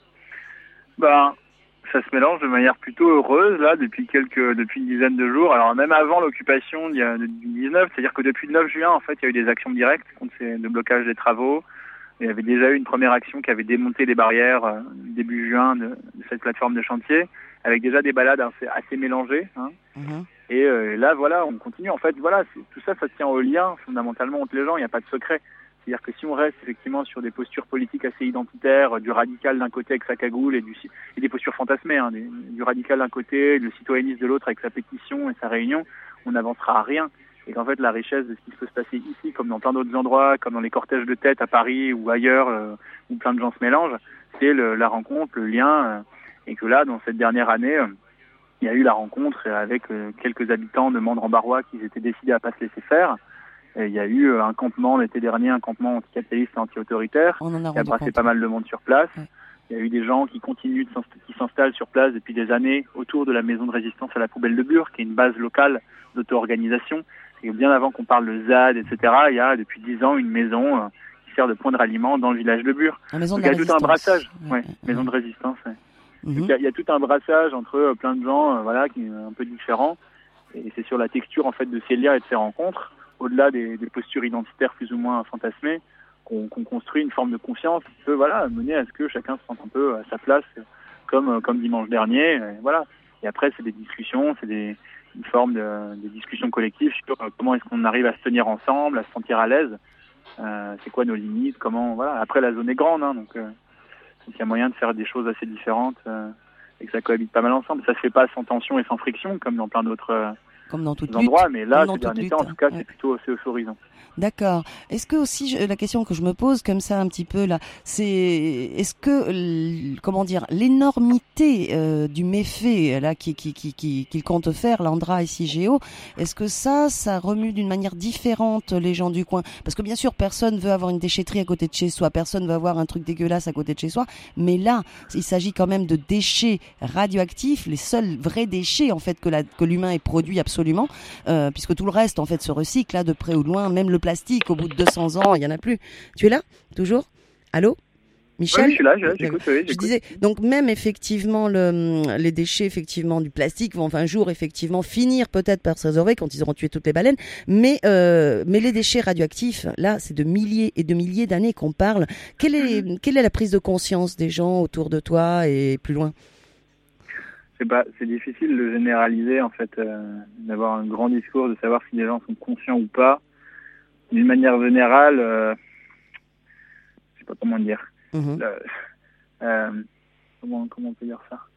Ben ça se mélange de manière plutôt heureuse là depuis quelques depuis une dizaine de jours. Alors même avant l'occupation du dix-neuf, c'est-à-dire que depuis le neuf juin en fait il y a eu des actions directes contre ces, de blocage des travaux. Il y avait déjà eu une première action qui avait démonté les barrières euh, début juin de, de cette plateforme de chantier, avec déjà des balades assez, assez mélangées. Hein. Mmh. Et euh, là, voilà, on continue. En fait, voilà, c'est, tout ça, ça tient au lien fondamentalement entre les gens. Il n'y a pas de secret. C'est-à-dire que si on reste effectivement sur des postures politiques assez identitaires, du radical d'un côté avec sa cagoule et, du, et des postures fantasmées, hein, des, du radical d'un côté, le citoyennisme de l'autre avec sa pétition et sa réunion, on n'avancera à rien. Et qu'en fait, la richesse de ce qui peut se passer ici, comme dans plein d'autres endroits, comme dans les cortèges de tête à Paris ou ailleurs, euh, où plein de gens se mélangent, c'est le, la rencontre, le lien. Euh, et que là, dans cette dernière année, euh, il y a eu la rencontre avec euh, quelques habitants de Mandres-en-Barrois qui étaient décidés à pas se laisser faire. Et il y a eu euh, un campement l'été dernier, un campement anticapitaliste et anti-autoritaire, qui a brassé pas mal de monde sur place. Ouais. Il y a eu des gens qui continuent de s'inst- qui s'installent sur place depuis des années autour de la maison de résistance à la poubelle de Bure, qui est une base locale d'auto-organisation. Et bien avant qu'on parle de Z A D, et cetera, il y a depuis dix ans une maison euh, qui sert de point de ralliement dans le village de Bure. La maison Donc, de il y a tout un brassage, ouais, ouais, maison ouais. de résistance. Ouais. Mm-hmm. Donc, il, y a, il y a tout un brassage entre euh, plein de gens, euh, voilà, qui est un peu différents. Et c'est sur la texture en fait de ces liens et de ces rencontres, au-delà des, des postures identitaires plus ou moins fantasmées, qu'on, qu'on construit une forme de confiance qui peut, voilà, mener à ce que chacun se sente un peu à sa place, comme comme dimanche dernier. Et voilà. Et après, c'est des discussions, c'est des une forme de, de discussion collective sur comment est-ce qu'on arrive à se tenir ensemble, à se sentir à l'aise, euh, c'est quoi nos limites, comment, voilà. Après, la zone est grande, hein, donc, euh, donc il y a moyen de faire des choses assez différentes euh, et que ça cohabite pas mal ensemble. Ça se fait pas sans tension et sans friction, comme dans plein d'autres euh, comme dans toute endroits, lutte. mais là, comme ces derniers temps, en tout cas, ouais. c'est plutôt assez euphorisant. D'accord. Est-ce que aussi je, la question que je me pose comme ça un petit peu là, c'est est-ce que l, comment dire l'énormité euh, du méfait là qui qui qui qui qu'il compte faire l'Andra et Cigéo, est-ce que ça ça remue d'une manière différente les gens du coin? Parce que bien sûr personne veut avoir une déchetterie à côté de chez soi, personne veut avoir un truc dégueulasse à côté de chez soi, mais là il s'agit quand même de déchets radioactifs, les seuls vrais déchets en fait que la que l'humain ait produit absolument, euh, puisque tout le reste en fait se recycle là de près ou de loin, même le plastique, au bout de deux cents ans, il y en a plus. Tu es là? Toujours? Allô? Michel? Oui, je suis là, je, là, j'écoute, oui, j'écoute. Je disais, donc même effectivement, le, les déchets effectivement du plastique vont un jour effectivement finir peut-être par se résorber quand ils auront tué toutes les baleines, mais, euh, mais les déchets radioactifs, là, c'est de milliers et de milliers d'années qu'on parle. Quelle est, mmh. quelle est la prise de conscience des gens autour de toi et plus loin? C'est pas, c'est difficile de généraliser, en fait, euh, d'avoir un grand discours, de savoir si les gens sont conscients ou pas. D'une manière générale, euh, je sais pas comment dire. Mmh. Le, euh, comment, comment on peut dire ça?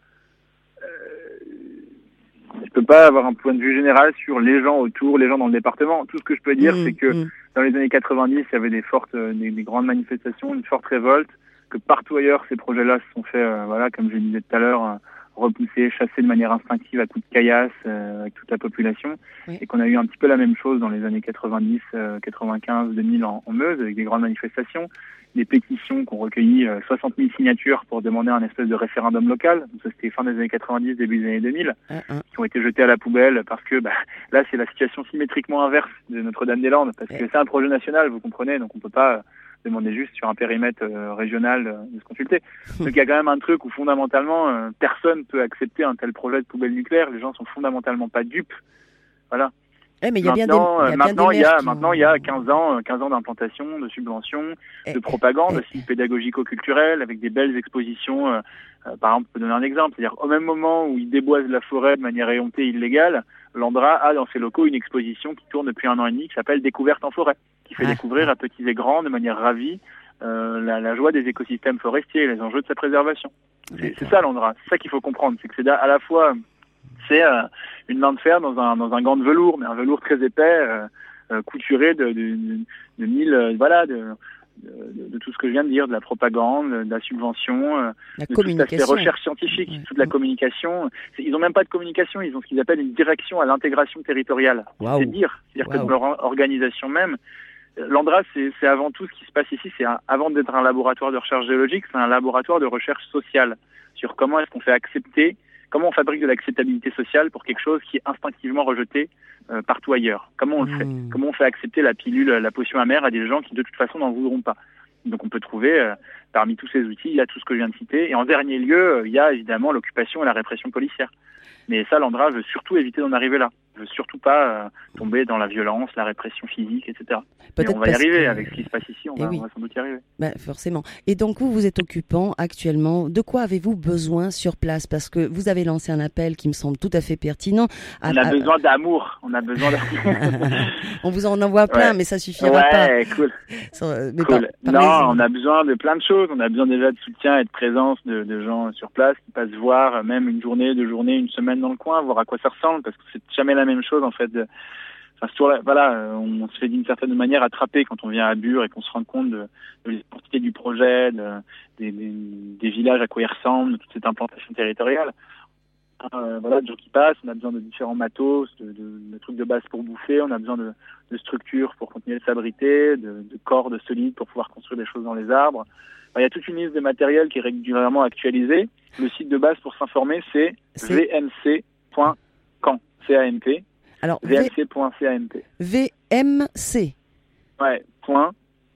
Euh, je peux pas avoir un point de vue général sur les gens autour, les gens dans le département. Tout ce que je peux dire, mmh. c'est que mmh. dans les années quatre-vingt-dix, il y avait des fortes, des, des grandes manifestations, une forte révolte, que partout ailleurs, ces projets-là se sont fait, euh, voilà, comme je le disais tout à l'heure, euh, repoussés, chassés de manière instinctive à coups de caillasse euh, avec toute la population, oui. et qu'on a eu un petit peu la même chose dans les années quatre-vingt-dix, euh, quatre-vingt-quinze, deux mille en, en Meuse, avec des grandes manifestations, des pétitions qui ont recueilli euh, soixante mille signatures pour demander un espèce de référendum local. Donc ça, c'était fin des années quatre-vingt-dix, début des années deux mille, uh -huh. qui ont été jetés à la poubelle parce que bah, là, c'est la situation symétriquement inverse de Notre-Dame-des-Landes, parce que c'est un projet national, vous comprenez, donc on peut pas demander juste sur un périmètre euh, régional euh, de se consulter. Donc il y a quand même un truc où fondamentalement euh, personne peut accepter un tel projet de poubelle nucléaire. Les gens sont fondamentalement pas dupes. Voilà. Eh, mais il y a maintenant, bien des, il y a maintenant, bien des il y a, qui maintenant, ont... il y a quinze ans, quinze ans d'implantation, de subventions, eh, de propagande eh, aussi pédagogico-culturelle, avec des belles expositions. Euh, euh, par exemple, on peut donner un exemple, c'est-à-dire au même moment où ils déboisent la forêt de manière éhontée, illégale, l'Andra a dans ses locaux une exposition qui tourne depuis un an et demi, qui s'appelle Découverte en forêt, qui fait ah, découvrir ah. à petits et grands, de manière ravie, euh, la, la joie des écosystèmes forestiers, les enjeux de sa préservation. C'est, c'est ça l'Andra, c'est ça qu'il faut comprendre, c'est que c'est à la fois c'est euh, une main de fer dans un dans un gant de velours, mais un velours très épais, euh, euh, couturé de de, de, de mille euh, voilà de, de de tout ce que je viens de dire, de la propagande, de la subvention, euh, la de toute cette recherche scientifique, ouais. toute la communication. C'est, ils ont même pas de communication, ils ont ce qu'ils appellent une direction à l'intégration territoriale. Wow. C'est dire, c'est-à-dire wow. que dans leur organisation même, l'Andra, c'est, c'est avant tout ce qui se passe ici, c'est un, avant d'être un laboratoire de recherche géologique, c'est un laboratoire de recherche sociale sur comment est-ce qu'on fait accepter, comment on fabrique de l'acceptabilité sociale pour quelque chose qui est instinctivement rejeté euh, partout ailleurs. Comment on le fait ? mmh. Comment on fait accepter la pilule, la potion amère à des gens qui de toute façon n'en voudront pas ? Donc on peut trouver, euh, parmi tous ces outils, il y a tout ce que je viens de citer. Et en dernier lieu, euh, il y a évidemment l'occupation et la répression policière. Mais ça, l'Andra veut surtout éviter d'en arriver là. Je veux surtout pas euh, tomber dans la violence, la répression physique, et cetera. Mais on va y arriver que... avec ce qui se passe ici, on, va, oui. on va sans doute y arriver. Ben, forcément. Et donc vous, vous êtes occupant actuellement. De quoi avez-vous besoin sur place ? Parce que vous avez lancé un appel qui me semble tout à fait pertinent. À, on a à... besoin d'amour. On a besoin d'amour. On vous en envoie plein, ouais. mais ça suffira ouais, pas. Ouais, cool. Mais cool. Par, par non, on a besoin de plein de choses. On a besoin déjà de soutien et de présence de, de gens sur place qui passent voir même une journée, deux journées, une semaine dans le coin, voir à quoi ça ressemble, parce que c'est jamais la même chose en fait. De, enfin, sur la, voilà, on se fait d'une certaine manière attraper quand on vient à Bure et qu'on se rend compte de, de l'identité du projet, de, des, des, des villages à quoi ils ressemblent, de toute cette implantation territoriale. Euh, voilà, de gens qui passent, on a besoin de différents matos, de, de, de trucs de base pour bouffer, on a besoin de, de structures pour continuer de s'abriter, de, de cordes solides pour pouvoir construire des choses dans les arbres. Enfin, il y a toute une liste de matériel qui est régulièrement actualisée. Le site de base pour s'informer, c'est, c'est... v m c point camp. C A M P. Alors, v m c point camp. V M C. Ouais, point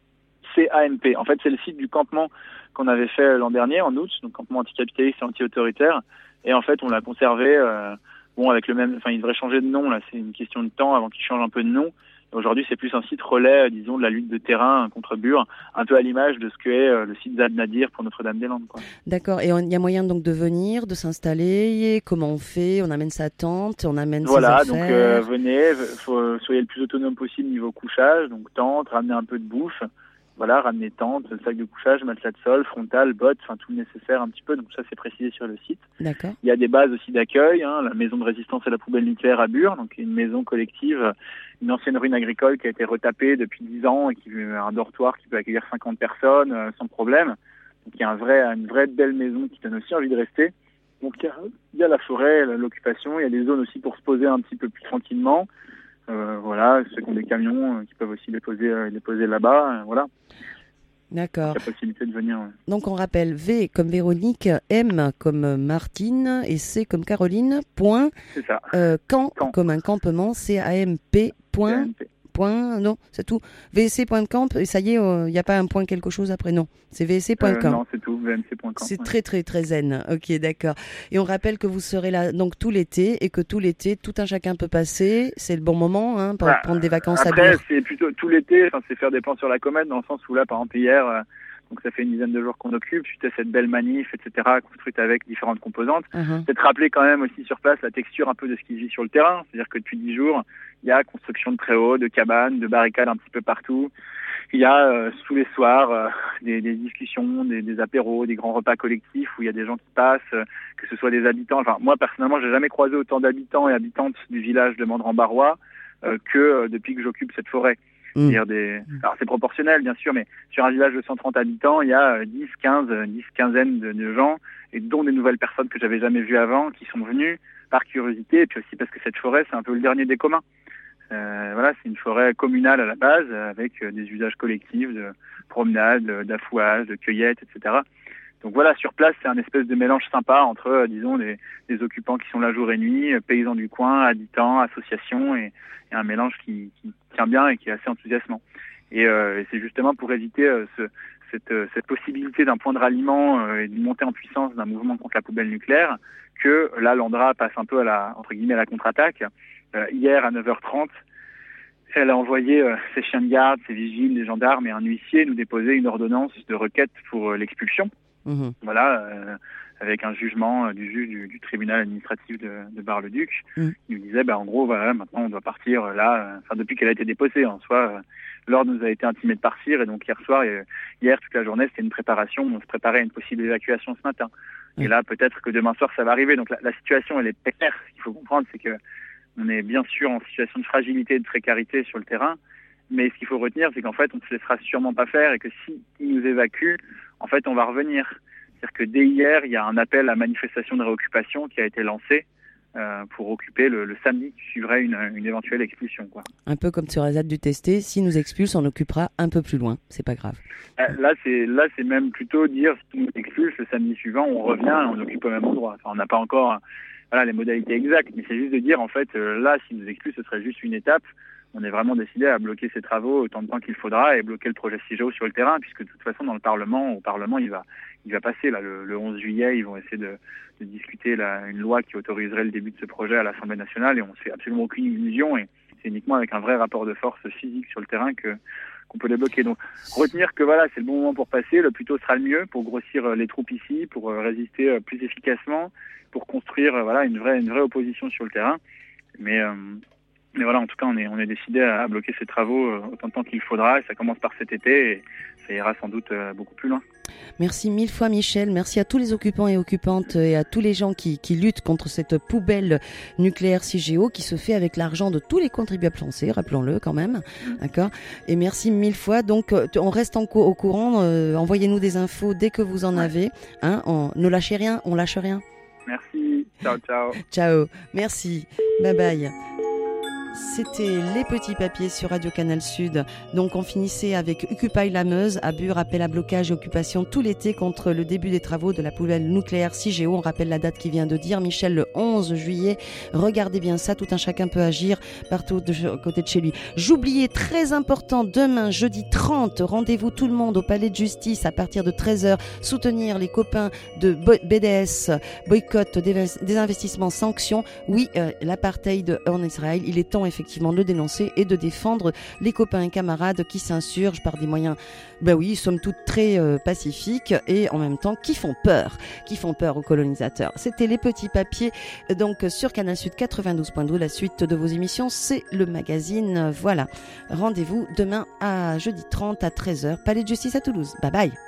C A M P. En fait, c'est le site du campement qu'on avait fait l'an dernier, en août, donc campement anticapitaliste et anti-autoritaire. Et en fait, on l'a conservé, euh, bon, avec le même, enfin, il devrait changer de nom, là, c'est une question de temps avant qu'il change un peu de nom. Aujourd'hui, c'est plus un site relais, disons, de la lutte de terrain contre Bure, un peu à l'image de ce que est euh, le site Zad Nadir pour Notre-Dame-des-Landes, quoi. D'accord. Et il y a moyen donc de venir, de s'installer. Comment on fait ? On amène sa tente, on amène voilà, ses affaires. Voilà, donc euh, venez, faut, soyez le plus autonome possible niveau couchage, donc tente, ramenez un peu de bouffe. Voilà, ramener tente, sac de couchage, matelas de sol, frontal, bottes, enfin tout le nécessaire un petit peu. Donc ça, c'est précisé sur le site. D'accord. Il y a des bases aussi d'accueil, hein, la maison de résistance à la poubelle nucléaire à Bure, donc une maison collective, une ancienne ruine agricole qui a été retapée depuis dix ans et qui est un dortoir qui peut accueillir cinquante personnes euh, sans problème. Donc il y a un vrai, une vraie belle maison qui donne aussi envie de rester. Donc il y a, il y a la forêt, l'occupation, il y a des zones aussi pour se poser un petit peu plus tranquillement. Euh, voilà, ceux qui ont des camions euh, qui peuvent aussi les poser, euh, les poser là-bas, euh, voilà. D'accord. La possibilité de venir. Ouais. Donc on rappelle V comme Véronique, M comme Martine et C comme Caroline. Point. C'est ça. Euh, camp, camp comme un campement. C A M P. Point. C A M P. Point, non, c'est tout. V C point camp, et ça y est, il euh, n'y a pas un point quelque chose après, non. C'est V C point camp. Euh, non, c'est tout, V M C point camp. C'est ouais. très, très, très zen. Ok, d'accord. Et on rappelle que vous serez là donc tout l'été, et que tout l'été, tout un chacun peut passer. C'est le bon moment, hein, pour bah, prendre des vacances après, à Bure. C'est plutôt tout l'été, enfin, c'est faire des plans sur la comète, dans le sens où là, par exemple, hier, euh, donc ça fait une dizaine de jours qu'on occupe, suite à cette belle manif, et cetera, construite avec différentes composantes. Uh-huh. C'est de rappeler quand même aussi sur place la texture un peu de ce qui se vit sur le terrain. C'est-à-dire que depuis dix jours, il y a construction de préaux, de cabanes, de barricades un petit peu partout. Il y a euh, tous les soirs euh, des, des discussions, des, des apéros, des grands repas collectifs où il y a des gens qui passent, euh, que ce soit des habitants. Enfin, moi personnellement, j'ai jamais croisé autant d'habitants et habitantes du village de Mandran-Barrois euh, que euh, depuis que j'occupe cette forêt. Mmh. Dire des... Alors c'est proportionnel bien sûr, mais sur un village de cent trente habitants, il y a dix, quinze, dix, quinzaine de, de gens, et dont des nouvelles personnes que j'avais jamais vues avant, qui sont venues par curiosité, et puis aussi parce que cette forêt, c'est un peu le dernier des communs. Euh, voilà, c'est une forêt communale à la base, avec des usages collectifs de promenade, d'affouage, de cueillette, et cetera. Donc voilà, sur place, c'est un espèce de mélange sympa entre, euh, disons, les, les occupants qui sont là jour et nuit, euh, paysans du coin, habitants, associations, et, et un mélange qui, qui tient bien et qui est assez enthousiasmant. Et, euh, et c'est justement pour éviter euh, ce, cette, euh, cette possibilité d'un point de ralliement euh, et d'une montée en puissance d'un mouvement contre la poubelle nucléaire que là, l'Andra passe un peu à la, entre guillemets, à la contre-attaque. Euh, hier, à neuf heures trente, elle a envoyé euh, ses chiens de garde, ses vigiles, les gendarmes et un huissier nous déposer une ordonnance de requête pour euh, l'expulsion. Mmh. Voilà, euh, avec un jugement euh, du juge du, du tribunal administratif de, de Bar-le-Duc. Mmh. Il nous disait, bah, en gros, voilà, maintenant on doit partir euh, là, enfin, euh, depuis qu'elle a été déposée, en soi, euh, l'ordre nous a été intimé de partir, et donc hier soir, et, hier, toute la journée, c'était une préparation, on se préparait à une possible évacuation ce matin. Mmh. Et là, peut-être que demain soir, ça va arriver. Donc la, la situation, elle est précaire. Ce qu'il faut comprendre, c'est que on est bien sûr en situation de fragilité et de précarité sur le terrain, mais ce qu'il faut retenir, c'est qu'en fait, on ne se laissera sûrement pas faire, et que s'ils nous évacuent, en fait, on va revenir. C'est-à-dire que dès hier, il y a un appel à manifestation de réoccupation qui a été lancé euh, pour occuper le, le samedi qui suivrait une, une éventuelle expulsion, quoi. Un peu comme sur la Z A D du Testé, si nous expulse, on occupera un peu plus loin. C'est pas grave. Euh, là, c'est là, c'est même plutôt dire si nous expulse le samedi suivant, on revient et on occupe au même endroit. Enfin, on n'a pas encore voilà, les modalités exactes, mais c'est juste de dire en fait, euh, là, si nous expulse, ce serait juste une étape. On est vraiment décidé à bloquer ces travaux autant de temps qu'il faudra et bloquer le projet CIGEO sur le terrain, puisque de toute façon, dans le Parlement, au Parlement, il va, il va passer là le, le onze juillet. Ils vont essayer de, de discuter là, une loi qui autoriserait le début de ce projet à l'Assemblée nationale, et on ne se fait absolument aucune illusion. Et c'est uniquement avec un vrai rapport de force physique sur le terrain que qu'on peut les bloquer. Donc, retenir que voilà, c'est le bon moment pour passer. Le plus tôt sera le mieux pour grossir les troupes ici, pour résister plus efficacement, pour construire voilà une vraie, une vraie opposition sur le terrain. Mais euh, Mais voilà, en tout cas, on est, on est décidé à bloquer ces travaux euh, autant de temps qu'il faudra, et ça commence par cet été, et ça ira sans doute euh, beaucoup plus loin. Merci mille fois Michel, merci à tous les occupants et occupantes et à tous les gens qui, qui luttent contre cette poubelle nucléaire CIGEO qui se fait avec l'argent de tous les contribuables français, rappelons-le quand même, mmh. D'accord. Et merci mille fois, donc on reste en co- au courant, euh, envoyez-nous des infos dès que vous en ouais. avez, hein, on, ne lâchez rien, on lâche rien. Merci, ciao ciao. Ciao, merci, bye bye. C'était les petits papiers sur Radio Canal Sud. Donc on finissait avec Occupy la Meuse. À Bure, appel à blocage et occupation tout l'été contre le début des travaux de la poubelle nucléaire CIGEO. On rappelle la date qui vient de dire Michel, le onze juillet. Regardez bien ça, tout un chacun peut agir partout de côté de chez lui. J'oubliais, très important, demain, jeudi trente, rendez-vous tout le monde au Palais de Justice à partir de treize heures. Soutenir les copains de B D S, boycott, désinvestissement, sanctions. Oui, euh, l'apartheid en Israël, il est temps effectivement de le dénoncer et de défendre les copains et camarades qui s'insurgent par des moyens, ben oui, somme toute très euh, pacifiques et en même temps qui font peur, qui font peur aux colonisateurs. C'était les petits papiers donc sur Canal Sud quatre-vingt-douze point deux. La suite de vos émissions, c'est le magazine. Voilà. Rendez-vous demain à jeudi trente à treize heures, Palais de Justice à Toulouse. Bye bye.